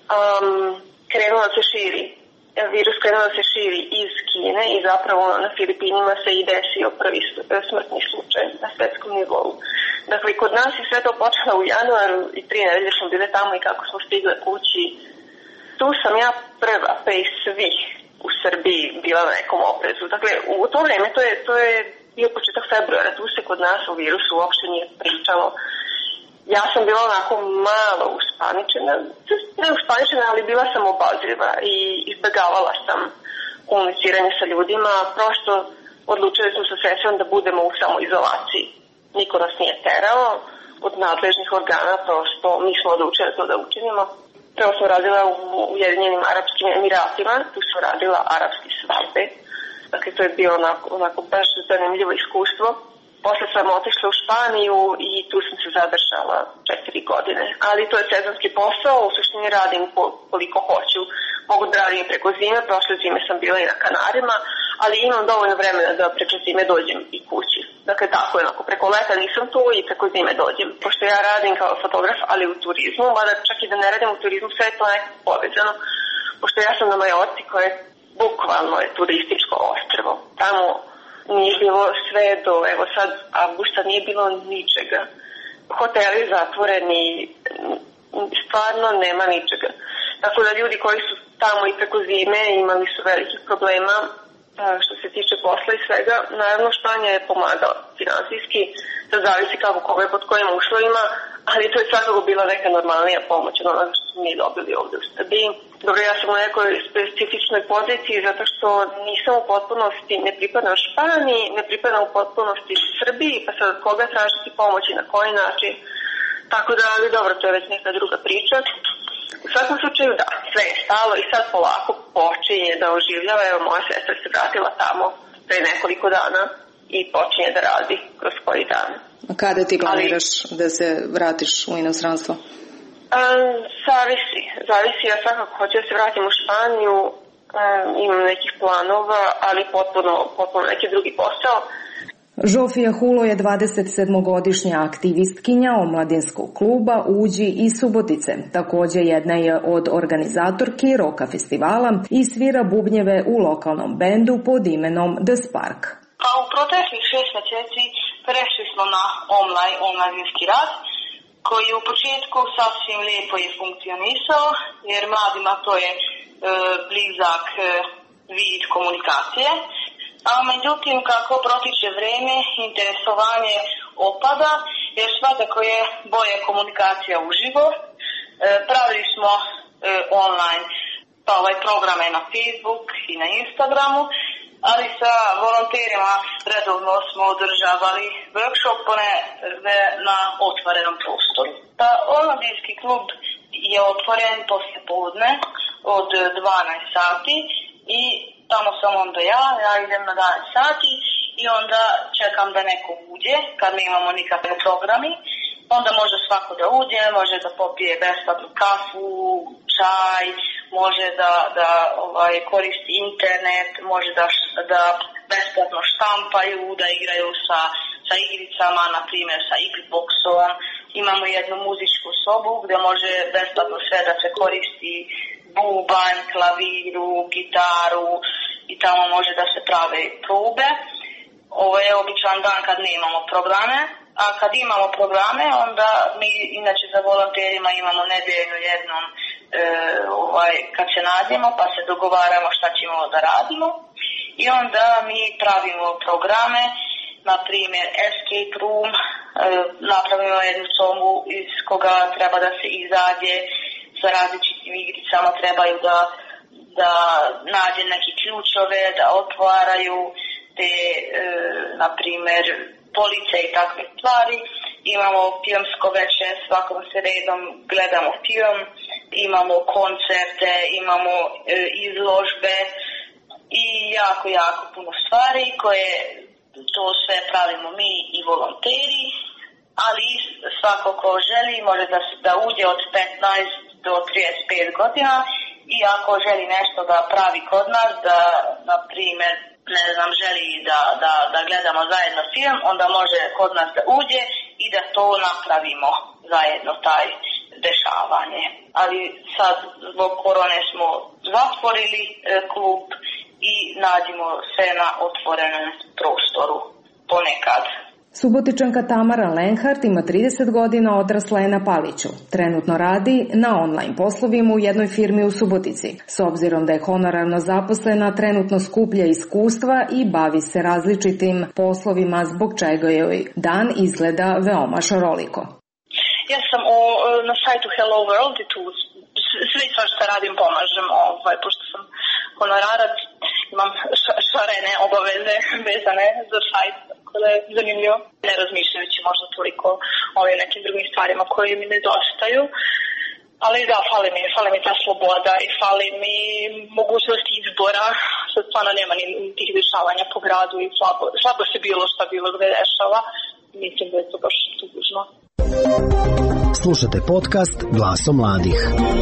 krenuo da se širi. Virus krenuo da se širi iz Kine i zapravo na Filipinima se i desio prvi smrtni slučaj na svetskom nivou. Dakle, kod nas je sve to počelo u januaru i 3 nedelje smo bile tamo i kako smo stigle kući. Tu sam ja prva pre svih u Srbiji bila na nekom oprezu. Dakle, u to vreme, to je bio početak februara, tu se kod nas o virusu uopšte nije pričalo. Ja sam bila onako malo uspaničena, ne uspaničena, ali bila sam obazriva i izbegavala sam komuniciranje sa ljudima. Prosto odlučili smo sa sestrom da budemo u samoizolaciji. Niko nas nije terao od nadležnih organa, prosto mi smo odlučili to da učinimo. Prvo sam radila u Ujedinjenim Arapskim Emiratima, tu sam radila arapski svadbe. Dakle, to je bio onako baš zanimljivo iskustvo. Posle sam otišla u Španiju i tu sam se zadržala 4 godine. Ali to je sezonski posao, u suštini radim koliko hoću. Mogu da radim i preko zime, prošle zime sam bila i na Kanarima, ali imam dovoljno vremena da preko zime dođem i kući. Dakle, tako je, preko leta nisam tu i preko zime dođem. Pošto ja radim kao fotograf, ali u turizmu, mada čak i da ne radim u turizmu, sve je to nekako povezano. Pošto ja sam na Majorci, koje bukvalno je turističko ostrvo. Tamo nije bilo sve do, evo sad, avgusta nije bilo ničega. Hoteli zatvoreni, stvarno nema ničega. Tako da ljudi koji su tamo i preko zime imali su velikih problema što se tiče posla i svega. Naravno, Španija je pomagala finansijski, da zavisi kako kome pod kojim uslovima, ali to je svakako bila neka normalnija pomoć od onoga što smo mi dobili ovde u Srbiji. Dobro, ja sam u nekoj specifičnoj poziciji zato što nisam u potpunosti, ne pripadam Španiji, ne pripadam u potpunosti Srbiji, pa sad od koga tražiti pomoć i na koji način. Tako da, ali dobro, to je već neka druga priča. U svakom slučaju da, sve je stalo i sad polako počinje da oživljava. Evo, moja sestra se vratila tamo pre nekoliko dana i počinje da radi kroz koji dan. A kada ti planiraš da se vratiš u inostranstvo? Zavisi. Ja svakako hoću da se vratim u Španiju, imam nekih planova, ali potpuno neki drugi posao. Žofija Hulo je 27-godišnja aktivistkinja omladinskog kluba Uđi iz Subotice. Također jedna je od organizatorki roka festivala i svira bubnjeve u lokalnom bendu pod imenom The Spark. Pa u proteklih 6 mjeseci prešli smo na omladinski rad, koji u početku sasvim lijepo je funkcionisao, jer mladima to je blizak vid komunikacije. A međutim, kako protiče vrijeme, interesovanje opada, jer svakako je bolje komunikacija uživo. Pravili smo online programe na Facebook i na Instagramu, ali sa volonterima redovno smo održavali workshopone na otvorenom prostoru. Omladinski klub je otvoren poslije podne od 12 sati i tamo sam onda ja idem na 11 sati i onda čekam da neko uđe kad ne imamo nikakve programi. Onda može svako da uđe, može da popije besplatnu kafu, čaj, može da koristi internet, može da besplatno štampaju, da igraju sa igricama, na primjer sa Xboxom. Imamo jednu muzičku sobu gdje može besplatno sve da se koristi, bubanj, klaviru, gitaru i tamo može da se prave probe. Ovo je običan dan kad nemamo programe, a kad imamo programe onda mi inače za volonterima imamo nedeljno jednom kad se nađemo pa se dogovaramo šta ćemo da radimo i onda mi pravimo programe, na primjer escape room, napravimo jednu sobu iz koga treba da se izađe sa različitim igricama, trebaju da nađe neki ključove, da otvaraju te, na primjer, police i takve stvari. Imamo filmsko večer, svakom sredom gledamo film, imamo koncerte, imamo izložbe i jako puno stvari koje to sve pravimo mi i volonteri, ali svako ko želi može da uđe od 15 do 35 godina i ako želi nešto da pravi kod nas, da, na primjer, želi da gledamo zajedno film, onda može kod nas da uđe i da to napravimo zajedno, taj dešavanje. Ali sad zbog korone smo zatvorili klub i nađemo se na otvorenom prostoru ponekad. Subotičanka Tamara Lenhart ima 30 godina, odrasla je na Paliću. Trenutno radi na online poslovima u jednoj firmi u Subotici. S obzirom da je honorarno zaposlena, trenutno skuplja iskustva i bavi se različitim poslovima, zbog čega joj dan izgleda veoma šaroliko. Ja sam na sajtu Hello World i tu sve što radim pomažem, pošto sam honorarac, imam šarene obaveze vezane za sajt, da je zanimljivo, ne razmišljajući možda toliko o nekim drugim stvarima koje mi nedostaju. Ali da, fali mi ta sloboda i fali mi mogućnost izbora, što stvarno nema ni tih dešavanja po gradu i slabo se bilo gde dešava. Mislim da je to baš tužno. Slušate podcast Glaso mladih.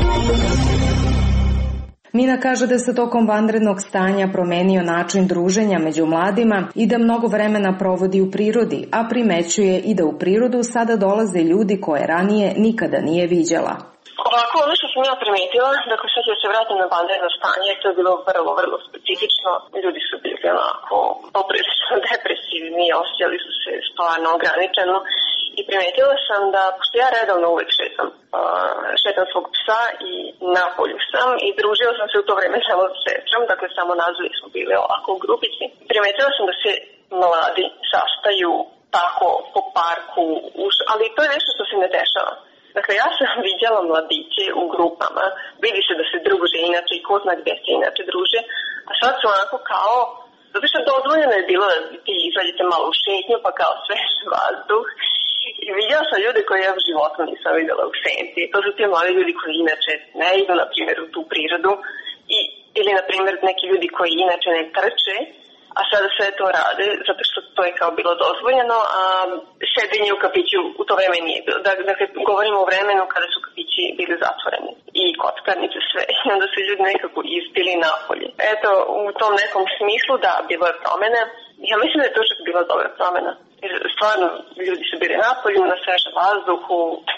Mina kaže da se tokom vanrednog stanja promenio način druženja među mladima i da mnogo vremena provodi u prirodi, a primećuje i da u prirodu sada dolaze ljudi koje ranije nikada nije viđala. Ovako, ono što sam ja primetila, dakle sad ću se vratiti na vanredno stanje, to je bilo vrlo specifično. Ljudi su bili onako poprilično depresivni, osjećali su se stvarno ograničeno. I primetila sam da, pošto ja redovno uvijek šetam svog psa i na polju sam i družila sam se u to vreme samo s sestrom, dakle samo nazvali smo bili ovako u grupici. Primetila sam da se mladi sastaju tako po parku, ali to je nešto što se ne dešava. Dakle, ja sam viđala mladiće u grupama, vidi se da se druže inače i ko zna gde se inače druže, a sad su onako kao, zato što dozvoljeno je bilo da ti izađete malo u šetnju pa kao svež vazduh. I vidjela sam ljude koje ja u životu nisam vidjela u senci. To su ti mladi ljudi koji inače ne idu, na primjer, u tu prirodu. Ili, na primjer, neki ljudi koji inače ne trče, a sada sve to rade, zato što to je kao bilo dozvoljeno, a sedenje u kafiću u to vreme nije bilo. Dakle, govorimo o vremenu kada su kafići bili zatvoreni i kockarnice sve. I onda su ljudi nekako ispili napolje. Eto, u tom nekom smislu, da, bilo je promene. Ja mislim da je to čak bila dobra promjena. Jer stvarno ljudi su bili napolju, na svežem vazduhu,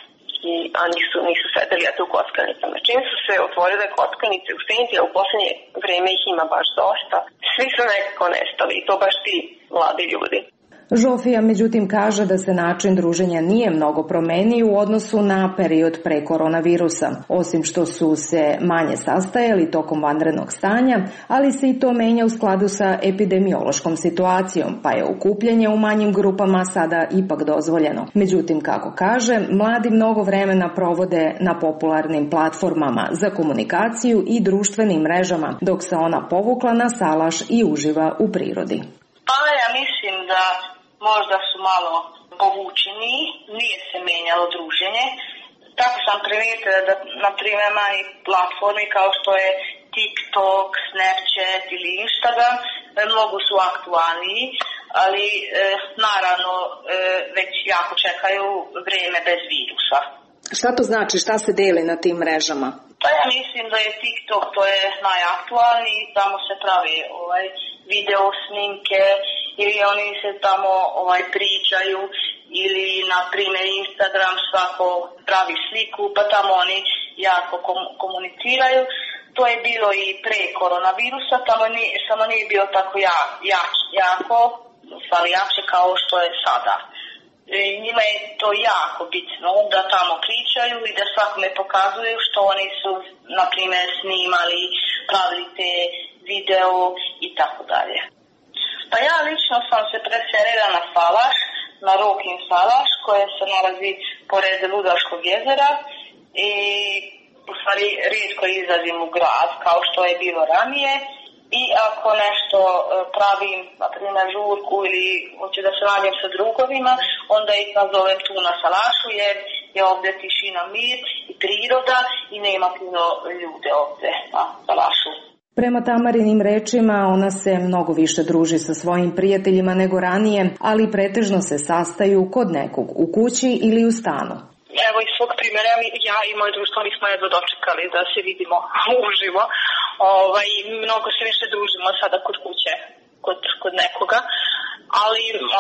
a nisu sedeli u kockanicama. Čim su se otvorile kockanice u Senti, a u posljednje vreme ih ima baš dosta, svi su nekako nestali i to baš ti mladi ljudi. Žofija međutim kaže da se način druženja nije mnogo promenio u odnosu na period pre koronavirusa, osim što su se manje sastajali tokom vanrednog stanja, ali se i to menja u skladu sa epidemiološkom situacijom, pa je okupljanje u manjim grupama sada ipak dozvoljeno. Međutim, kako kaže, mladi mnogo vremena provode na popularnim platformama za komunikaciju i društvenim mrežama, dok se ona povukla na salaš i uživa u prirodi. Pa ja mislim da možda su malo povučeni, nije se menjalo druženje. Tako sam primijetila da, na primjer, manje platformi kao što je TikTok, Snapchat ili Instagram, mnogo su aktualniji, ali naravno već jako čekaju vrijeme bez virusa. Šta to znači? Šta se deli na tim mrežama? Pa ja mislim da je TikTok, to je najaktualniji, tamo se pravi video snimke ili oni se tamo pričaju ili na primjer Instagram svako pravi sliku pa tamo oni jako komuniciraju. To je bilo i pre koronavirusa, samo nije bilo tako jako, stvari jače kao što je sada. Njima je to jako bitno da tamo pričaju i da svakome pokazuju što oni su, na primjer, snimali, pravili te video i tako dalje. Pa ja lično sam se preselila na Salaš, na Rokin Salaš, koje se nalazi pored Ludaškog jezera i u stvari rijetko izlazim u grad kao što je bilo ranije. I ako nešto pravim, na primjer žurku ili hoću da se nađem sa drugovima, onda ih nazovem tu na Salašu jer je ovdje tišina, mir i priroda i nema puno ljude ovdje na Salašu. Prema Tamarinim rečima, ona se mnogo više druži sa svojim prijateljima nego ranije, ali pretežno se sastaju kod nekog u kući ili u stanu. Evo iz svog primjera, ja i moj društvo nismo jedno dočekali da se vidimo uživo. Mnogo se više družimo sada kod kuće, kod nekoga, ali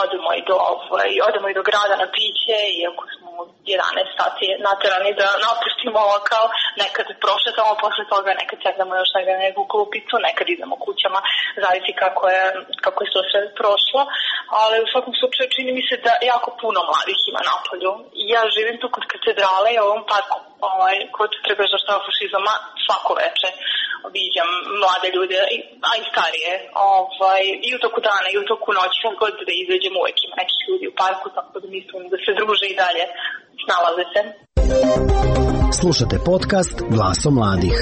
odemo i do grada na piće, iako smo 11 sati naterani da napustimo lokal, nekad prošetamo posle toga, nekad sedamo još na neku klupicu, nekad idemo kućama, zavisi kako je to sve prošlo, ali u svakom slučaju čini mi se da jako puno mladih ima napolju. Ja živim tu kod katedrale i u ovom parku kod Trga žrtava fašizma svako veče viđam mlade ljude, a i starije, i u toku dana i u toku noći, kad god da izađem uvijek ima nekih ljudi u parku, tako da mislim da se druže i dalje, snalaze se. Slušate podcast Glasom mladih.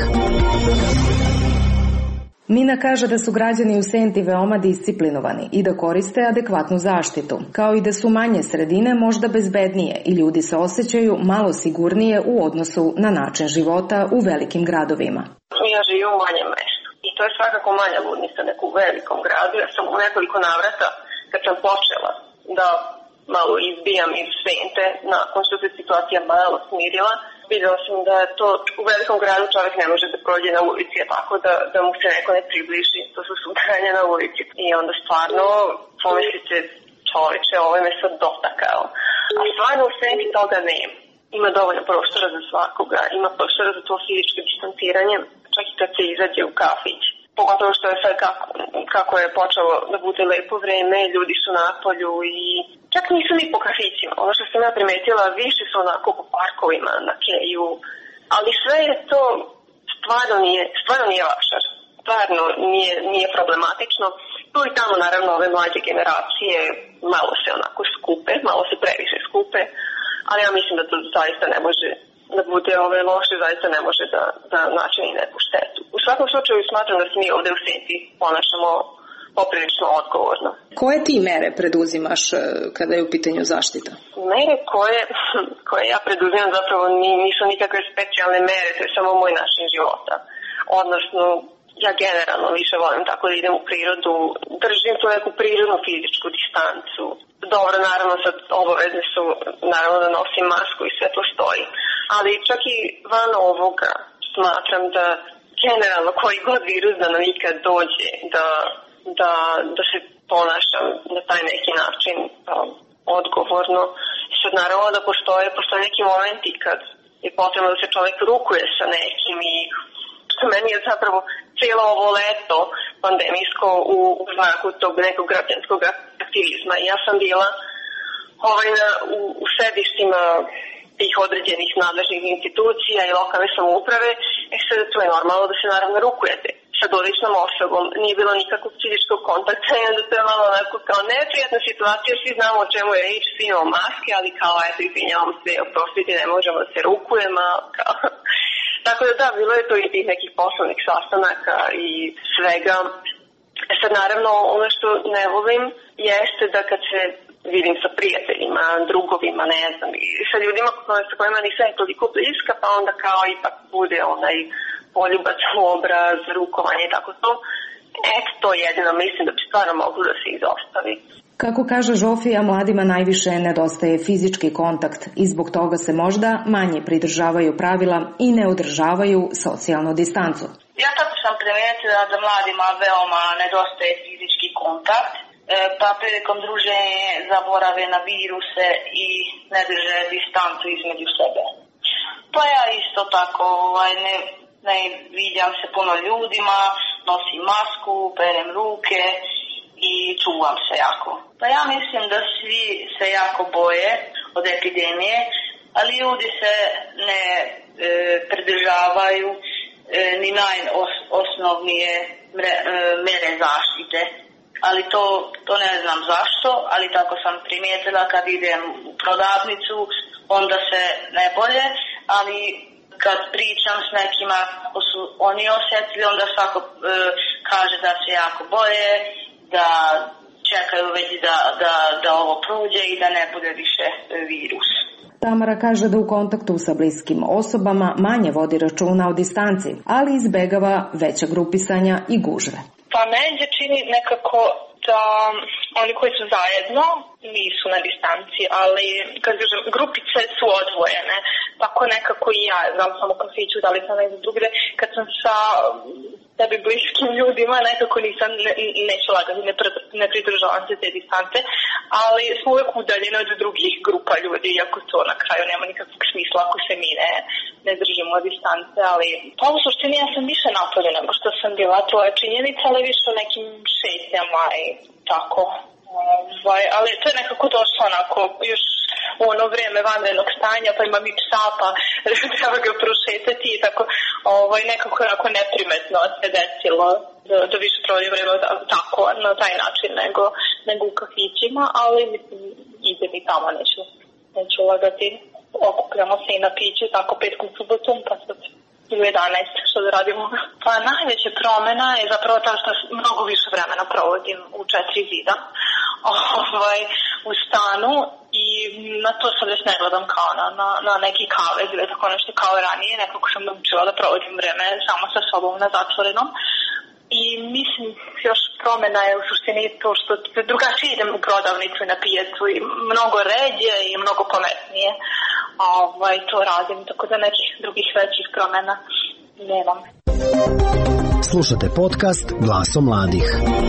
Mina kaže da su građani u Senti veoma disciplinovani i da koriste adekvatnu zaštitu, kao i da su manje sredine možda bezbednije i ljudi se osjećaju malo sigurnije u odnosu na način života u velikim gradovima. Ja živim u manjem mestu i to je svakako manja ludnica nego u velikom gradu. Ja sam u nekoliko navrata, kad sam počela da malo izbijam iz Sente, nakon što se situacija malo smirila, vidjela sam da to u velikom gradu čovjek ne može da prođe na ulici, tako da mu se neko ne približi, to su sudaranje na ulici. I onda stvarno pomislite, čoveče, ovo me sad dotakao. A stvarno u Senti toga nema. Ima dovoljno prostora za svakoga, ima prostora za to fizičko distanciranje, čak i kad se izađe u kafić. Pogotovo što je sad kako je počelo da bude lepo vreme, ljudi su napolju i čak nisu ni po kafićima. Ono što sam ja primetila, više su onako po parkovima na keju, ali sve je to stvarno nije vašar. Stvarno nije problematično. Tu i tamo naravno ove mlađe generacije malo se onako skupe, malo se previše skupe, ali ja mislim da to zaista ne može da bude loše, zaista ne može da načini neku štetu. U svakom slučaju smatram da se mi ovdje u Senti ponašamo poprilično odgovorno. Koje ti mere preduzimaš kada je u pitanju zaštita? Mere koje ja preduzimam zapravo nisu nikakve specijalne mere, to je samo moj način života. Odnosno, ja generalno više volim tako da idem u prirodu, držim tu neku prirodnu fizičku distancu. Dobro, naravno sad obavezne su naravno da nosim masku i sve to stoji. Ali čak i van ovoga smatram da generalno koji god virus da nam ikad dođe, da se ponašam na taj neki način odgovorno. I sad naravno da postoje neki momenti kad je potrebno da se čovjek rukuje sa nekim i meni je zapravo cijelo ovo leto pandemijsko u znaku tog nekog građanskog aktivizma. Ja sam bila u sedištima tih određenih nadležnih institucija i lokalne samouprave, sad to je normalno da se naravno rukujete sa dotičnom osobom. Nije bilo nikakvog fizičkog kontakta, da to je malo onako kao neprijatna situacija, svi znamo o čemu je riječ, svi imamo maske, ali kao eto izvinjavam se, oprostite, ne možemo da se rukujemo, kao... Tako da bilo je to i tih nekih poslovnih sastanaka i svega. Sad naravno ono što ne volim jeste da kad se vidim sa prijateljima, drugovima, ne znam, i sa ljudima sa kojima nisam toliko bliska, pa onda kao ipak bude onaj poljubac u obraz, rukovanje i tako to. To jedino mislim da bi stvarno moglo da se izostavi. Kako kaže Žofija, mladima najviše nedostaje fizički kontakt i zbog toga se možda manje pridržavaju pravila i ne održavaju socijalnu distancu. Ja tako sam primijetila da mladima veoma nedostaje fizički kontakt, pa prilikom druženja zaborave na viruse i ne drže distancu između sebe. Pa ja isto tako ne viđam se puno ljudima, nosim masku, perem ruke i čuvam se jako. Pa ja mislim da svi se jako boje od epidemije, ali ljudi se ne pridržavaju ni najosnovnije mere zaštite. Ali to ne znam zašto, ali tako sam primijetila kad idem u prodavnicu, onda se ne boje, ali kad pričam s nekima ko su oni osjetili, onda svako kaže da se jako boje, da čekaju već da ovo prođe i da ne bude više virus. Tamara kaže da u kontaktu sa bliskim osobama manje vodi računa o distanci, ali izbegava veća grupisanja i gužve. Pa meni se čini nekako da oni koji su zajedno nisu na distanci, ali kad kažem, grupice su odvojene, tako nekako i ja, znam sam u kafiću, da li sam nekako drugde, kad sam sa tebi bliskim ljudima, nekako nisam, neću lagati, ne pridržavam se te distance, ali smo uvijek udaljeni od drugih grupa ljudi, iako to na kraju nema nikakvog smisla ako se mi ne držimo distance, ali pa u suštini ja sam više napolje nego što sam bila, to je činjenica, ali više o nekim šetnjama i tako. Ali to je nekako došlo onako još u ono vrijeme vanrednog stanja, pa imam i psa, pa treba ga prošetati i tako nekako onako neprimetno se desilo da više prođe vrijeme tako na taj način nego u kafićima, ali mislim idem i tamo neću lagati, okupljamo se i na piću tako petkom subotom, pa sad u 11 što da radimo. Pa najveća promjena je zapravo ta što mnogo više vremena provodim u 4 zida u stanu i na to sad već ne gledam kao na neki kavez ili tako nešto kao ranije, nekako sam naučila da provodim vreme samo sa sobom na zatvorenom. I mislim, još promjena je u suštini to što drugačije idem u prodavnicu i na pijacu i mnogo ređe i mnogo pametnije to radim, tako da nekih drugih većih promjena nemam. Slušate podcast Glasom mladih.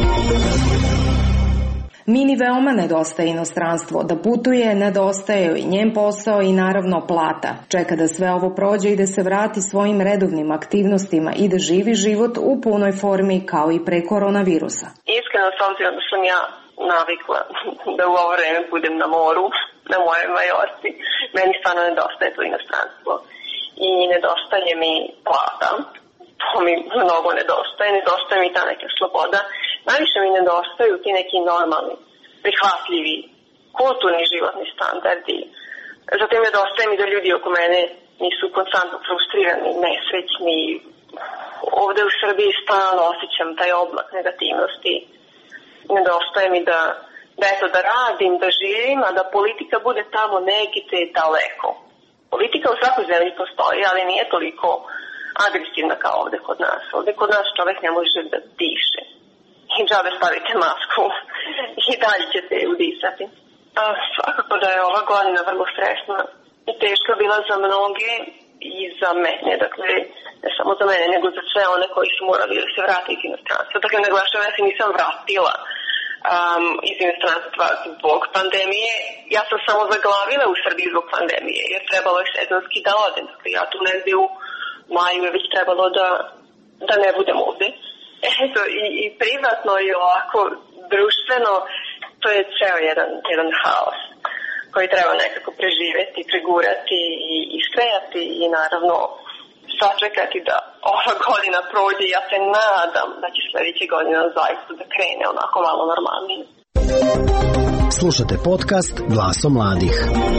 Mini veoma nedostaje inostranstvo, da putuje, nedostaje i njen posao i naravno plata. Čeka da sve ovo prođe i da se vrati svojim redovnim aktivnostima i da živi život u punoj formi kao i pre koronavirusa. Iskreno, s obzirom da sam ja navikla da u ovo vreme budem na moru, na mojoj Majorci, meni stvarno nedostaje to inostranstvo i nedostaje mi plata. To mi mnogo nedostaje mi ta neka sloboda. Najviše mi nedostaju ti neki normalni, prihvatljivi, kulturni životni standardi. Zatim nedostaje mi da ljudi oko mene nisu konstantno frustrirani, nesrećni. Ovde u Srbiji stalno osjećam taj oblak negativnosti. Nedostaje mi da radim, da živim, a da politika bude tamo negdje daleko. Politika u svakoj zemlji postoji, ali nije toliko agresivna kao ovde kod nas. Ovde kod nas čovek ne može da diše. I džabe stavite masku i dalje ćete je udisati. Svakako da je ova godina vrlo stresna i teška bila za mnoge i za mene. Dakle, ne samo za mene, nego za sve one koji su morali da se vrate iz inostranstva. Dakle, naglašavam, ja se nisam vratila iz inostranstva zbog pandemije. Ja sam samo zaglavila u Srbiji zbog pandemije, jer trebalo je sezonski da odem. Dakle, ja tu negdje u maju je već trebalo da ne budem ovdje. Eto, i privatno i ovako društveno, to je ceo jedan haos koji treba nekako preživjeti, pregurati i iskrejati i naravno sačekati da ova godina prođe. Ja se nadam da će sljedeće godine zaista da krene onako malo normalnije. Slušate podcast Glasom mladih.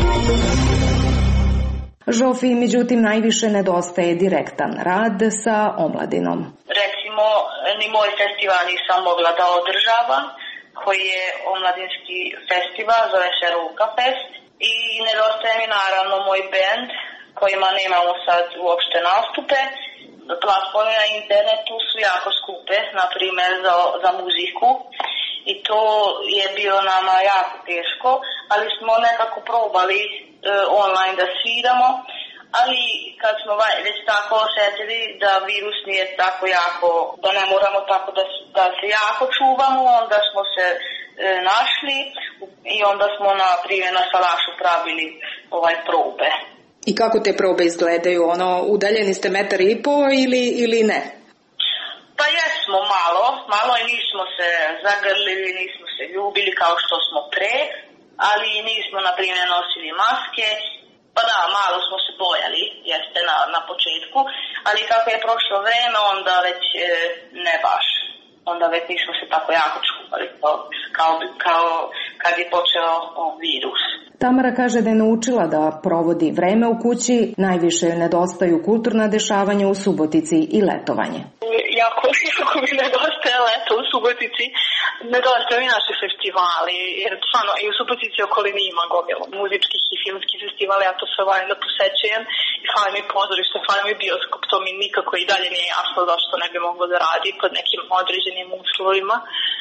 Žofiji, međutim, najviše nedostaje direktan rad sa omladinom. Recimo, ni moj festival nisam mogla da održavam, koji je omladinski festival, zove se Ruka Fest. I nedostaje mi naravno moj band, kojima nemamo sad uopšte nastupe. Platforme na internetu su jako skupe, na primjer za muziku. I to je bilo nama jako teško, ali smo nekako probali online da sviramo. Ali kad smo već tako osjetili da virus nije tako jako, da ne moramo tako da se jako čuvamo, onda smo se našli i onda smo na primjer na salašu pravili probe. I kako te probe izgledaju? Udaljeni ste 1,5 metra ili ne? Pa jesmo malo i nismo se zagrlili, nismo se ljubili kao što smo pre, ali nismo na primjer nosili maske. Pa da, malo smo se bojali, jeste na početku, ali kako je prošlo vreme, onda već ne baš. Onda već nismo se tako jako čuvali kao kad je počeo virus. Tamara kaže da je naučila da provodi vreme u kući, najviše nedostaju kulturna dešavanja u Subotici i letovanje. Jako mi nedostaje leto u Subotici, nedostaje mi naši festivali, jer stvarno i u Subotici okolini ima gomilu muzičkih i filmskih festivala, ja to sve volim da posećujem i hvala mi pozorište, hvala mi bioskop, to mi nikako i dalje nije jasno zašto ne bi moglo da radi pod nekim određenim uslovima.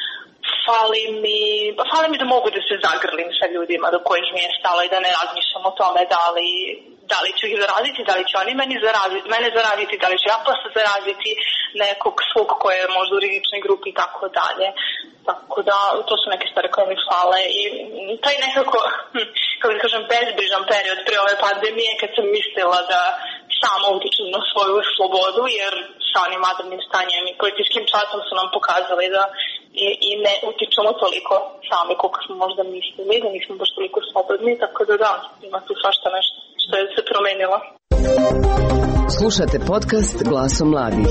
Fali mi da mogu da se zagrlim sa ljudima do kojih mi je stalo i da ne razmišljam o tome da li ću ih zaraziti, da li će oni mene zaraziti, da li ću ja posle zaraziti nekog svog koje je možda u rizičnoj grupi i tako dalje. Tako da, to su neke stvari koje mi fale i taj nekako, kako da kažem, bezbrižan period pre ove pandemije kad sam mislila da sama utičem na svoju slobodu, jer sa onim vanrednim stanjem i policijskim časom su nam pokazali da i ne utičemo toliko sami koliko smo možda mislili, da nismo baš toliko slobodni, tako da ima tu svašta nešto što je se promenilo. Slušate podcast Glasom mladih.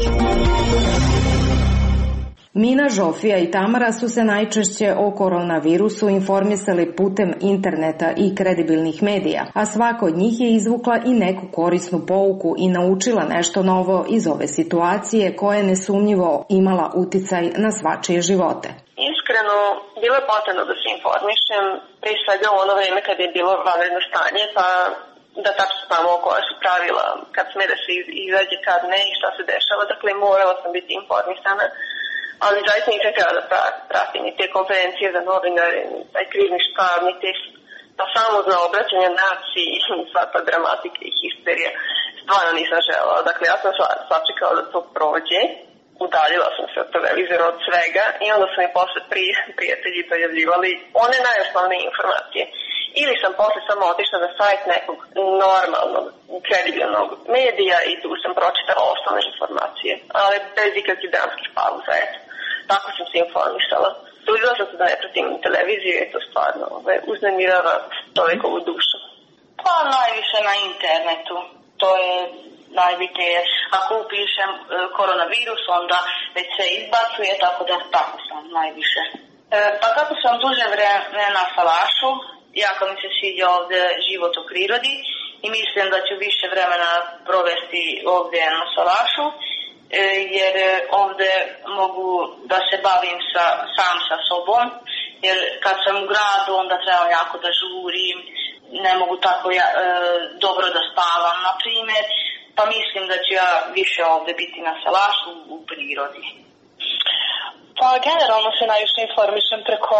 Mina, Žofija i Tamara su se najčešće o koronavirusu informisali putem interneta i kredibilnih medija, a svaka od njih je izvukla i neku korisnu pouku i naučila nešto novo iz ove situacije koja je nesumnjivo imala uticaj na svačije živote. Iskreno, bilo je potrebno da se informišem, prije svega u ono vrijeme kad je bilo vanredno stanje, pa da tačno znamo koja su pravila, kad sme da se izađe, kad ne i šta se dešava. Dakle, morala sam biti informisana. Ali zaista nisam htjela da pratim ni te konferencije za novinare, taj krizni štab, ni te samo za obraćanje naciji i sva ta dramatika i histerija. Stvarno nisam želela. Dakle, ja sam sačekala da to prođe, udaljila sam se od televizora od svega i onda su mi posle prijatelji dojavljivali one najosnovnije informacije. Ili sam posle samo otišla na sajt nekog normalnog, kredibilnog medija i tu sam pročitala osnovne informacije, ali bez ikakvih dramskih pauza, eto. Tako sam se informisala. Trudila sam se da ne pratim televiziju i to stvarno uznemirava čovjekovu dušu. Pa najviše na internetu. To je najbitnije. Ako upišem koronavirus, onda već se izbacuje, tako da tako sam najviše. Pa kako sam duže vreme na salašu, jako mi se sviđa ovdje život u prirodi i mislim da ću više vremena provesti ovdje na salašu, jer ovdje mogu da se bavim sam sa sobom, jer kad sam u gradu onda trebam jako da žurim, ne mogu tako dobro da spavam, na primjer, pa mislim da ću ja više ovdje biti na salašu u prirodi. Pa generalno se najviše informišem preko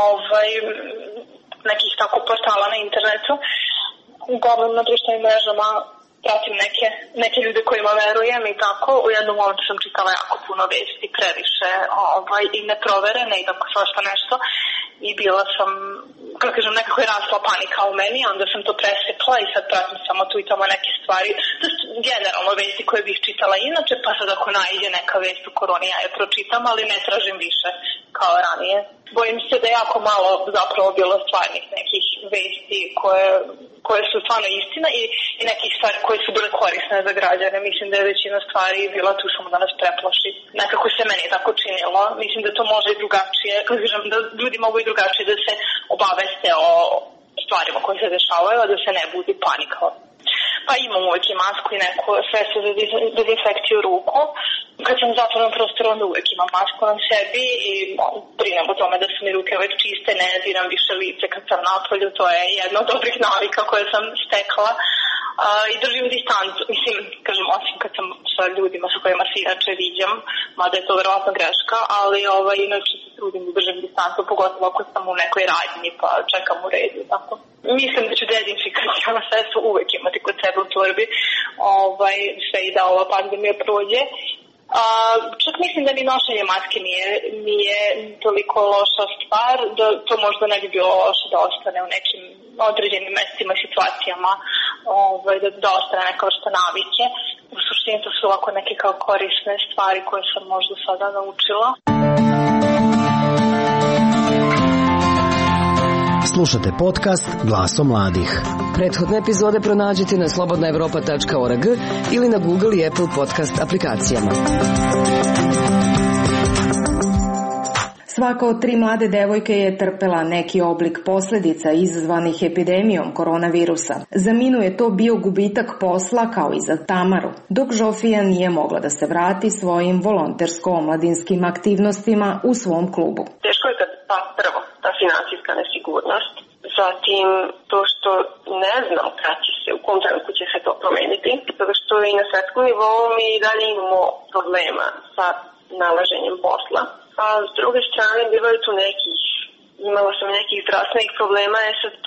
nekih tako portala na internetu, uglavnom na društvenim mrežama pratim neke ljude kojima verujem i tako. U jednom momentu sam čitala jako puno vesti, previše i neproverene i tako svašta nešto. I bila sam, kako kažem, nekako je rasla panika u meni, onda sam to presekla i sad pratim samo tu i tamo neke stvari. To su generalno vesti koje bih čitala inače, pa sad ako naiđe neka vest u koroni, ja je pročitam, ali ne tražim više kao ranije. Bojim se da je jako malo zapravo bilo stvarnih nekih vesti koje su stvarno istina i nekih stvari koje su bile korisne za građane. Mislim da je većina stvari bila tu samo da nas preplaši. Nekako se meni tako činilo. Mislim da to može i drugačije. Kako kažem, da ljudi mogu i drugačije da se obaveste o stvarima koje se dešavaju, a da se ne budi panika. Pa imam uvijek i masku i neko sredstvo za dezinfekciju ruku. Kad sam u zatvorenom prostoru, onda uvijek imam masku na sebi i brinem o tome da su mi ruke uvijek čiste, ne diram više lice kad sam napolju. To je jedna od dobrih navika koje sam stekla. I držim distancu, mislim, kažem, osim kad sam sa ljudima sa kojima se inače viđam, mada je to verovatno greška, ali inače se trudim da držim distancu, pogotovo ako sam u nekoj radnji pa čekam u redu, tako. Mislim da ću dezinfikacijona sredstvo uvek imati kod sebe u torbi, sve i da ova pandemija prođe. Čak mislim da ni nošenje maske nije toliko loša stvar, da to možda ne bi bilo loše da ostane u nekim određenim mestima i situacijama, da ostane neka vrsta navike. U suštini to su ovako neke kao korisne stvari koje sam možda sada naučila. Slušate podcast Glasom mladih. Prethodne epizode pronađite na slobodnaevropa.org ili na Google i Apple podcast aplikacijama. Svaka od 3 mlade devojke je trpela neki oblik posljedica izazvanih epidemijom koronavirusa. Za Minu je to bio gubitak posla kao i za Tamaru, dok Žofija nije mogla da se vrati svojim volontersko-omladinskim aktivnostima u svom klubu. Teško je prvo ta financijska nesigurnost, zatim to što ne znam kad će se, u kom trenutku će se to promeniti, zato što i na svetskom nivou mi i dalje imamo problema sa nalaženjem posla. A s druge strane bivaju tu imala sam nekih zdravstvenih problema,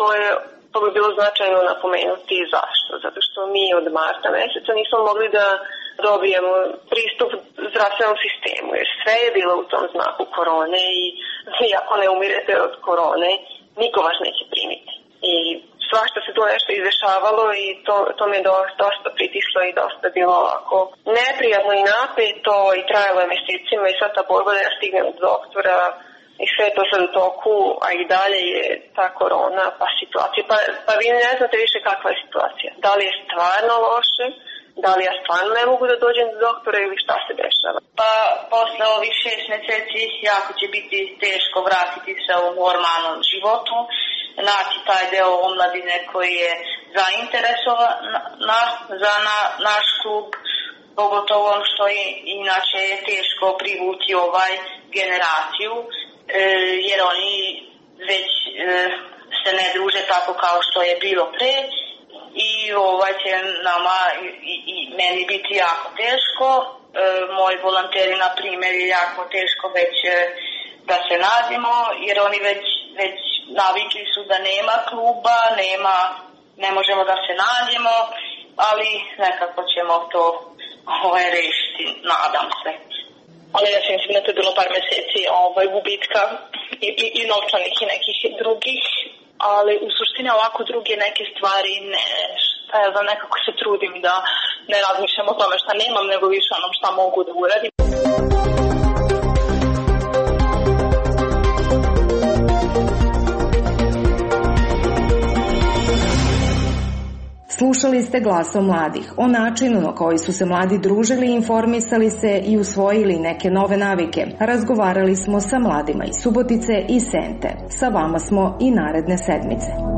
to bi bilo značajno napomenuti zašto. Zato što mi od marta meseca nismo mogli da dobijemo pristup zdravstvenom sistemu, jer sve je bilo u tom znaku korone i ako ne umirete od korone, niko vas neće primiti. I svašta se tu nešto izdešavalo i to me dosta pritislo i dosta bilo ovako neprijatno i napeto i trajalo je mesecima i sad ta borba da ja stignem do doktora i sve to sad u toku, a i dalje je ta korona pa situacija. Pa vi ne znate više kakva je situacija. Da li je stvarno loše, da li ja stvarno ne mogu da dođem do doktora ili šta se dešava. Pa posle ovih 6 meseci jako će biti teško vratiti se u normalnom životu, naći taj deo omladine koji je zainteresovan za naš klub, pogotovo što je inače je teško privući generaciju, jer oni već se ne druže tako kao što je bilo pre i će nama i meni biti jako teško. Moji volonteri, na primjer, je jako teško već da se nađemo, jer oni već navikli su da nema kluba, ne možemo da se nađemo, ali nekako ćemo to rešiti, nadam se. Ali ja mislim da to je bilo par meseci gubitka i novčanih i nekih drugih, ali u suštini ovako druge neke stvari nekako se trudim da ne razmišljam o tome šta nemam, nego više onom šta mogu da uradim. Slušali ste Glasom mladih. O načinu na koji su se mladi družili, informisali se i usvojili neke nove navike. Razgovarali smo sa mladima iz Subotice i Sente. Sa vama smo i naredne sedmice.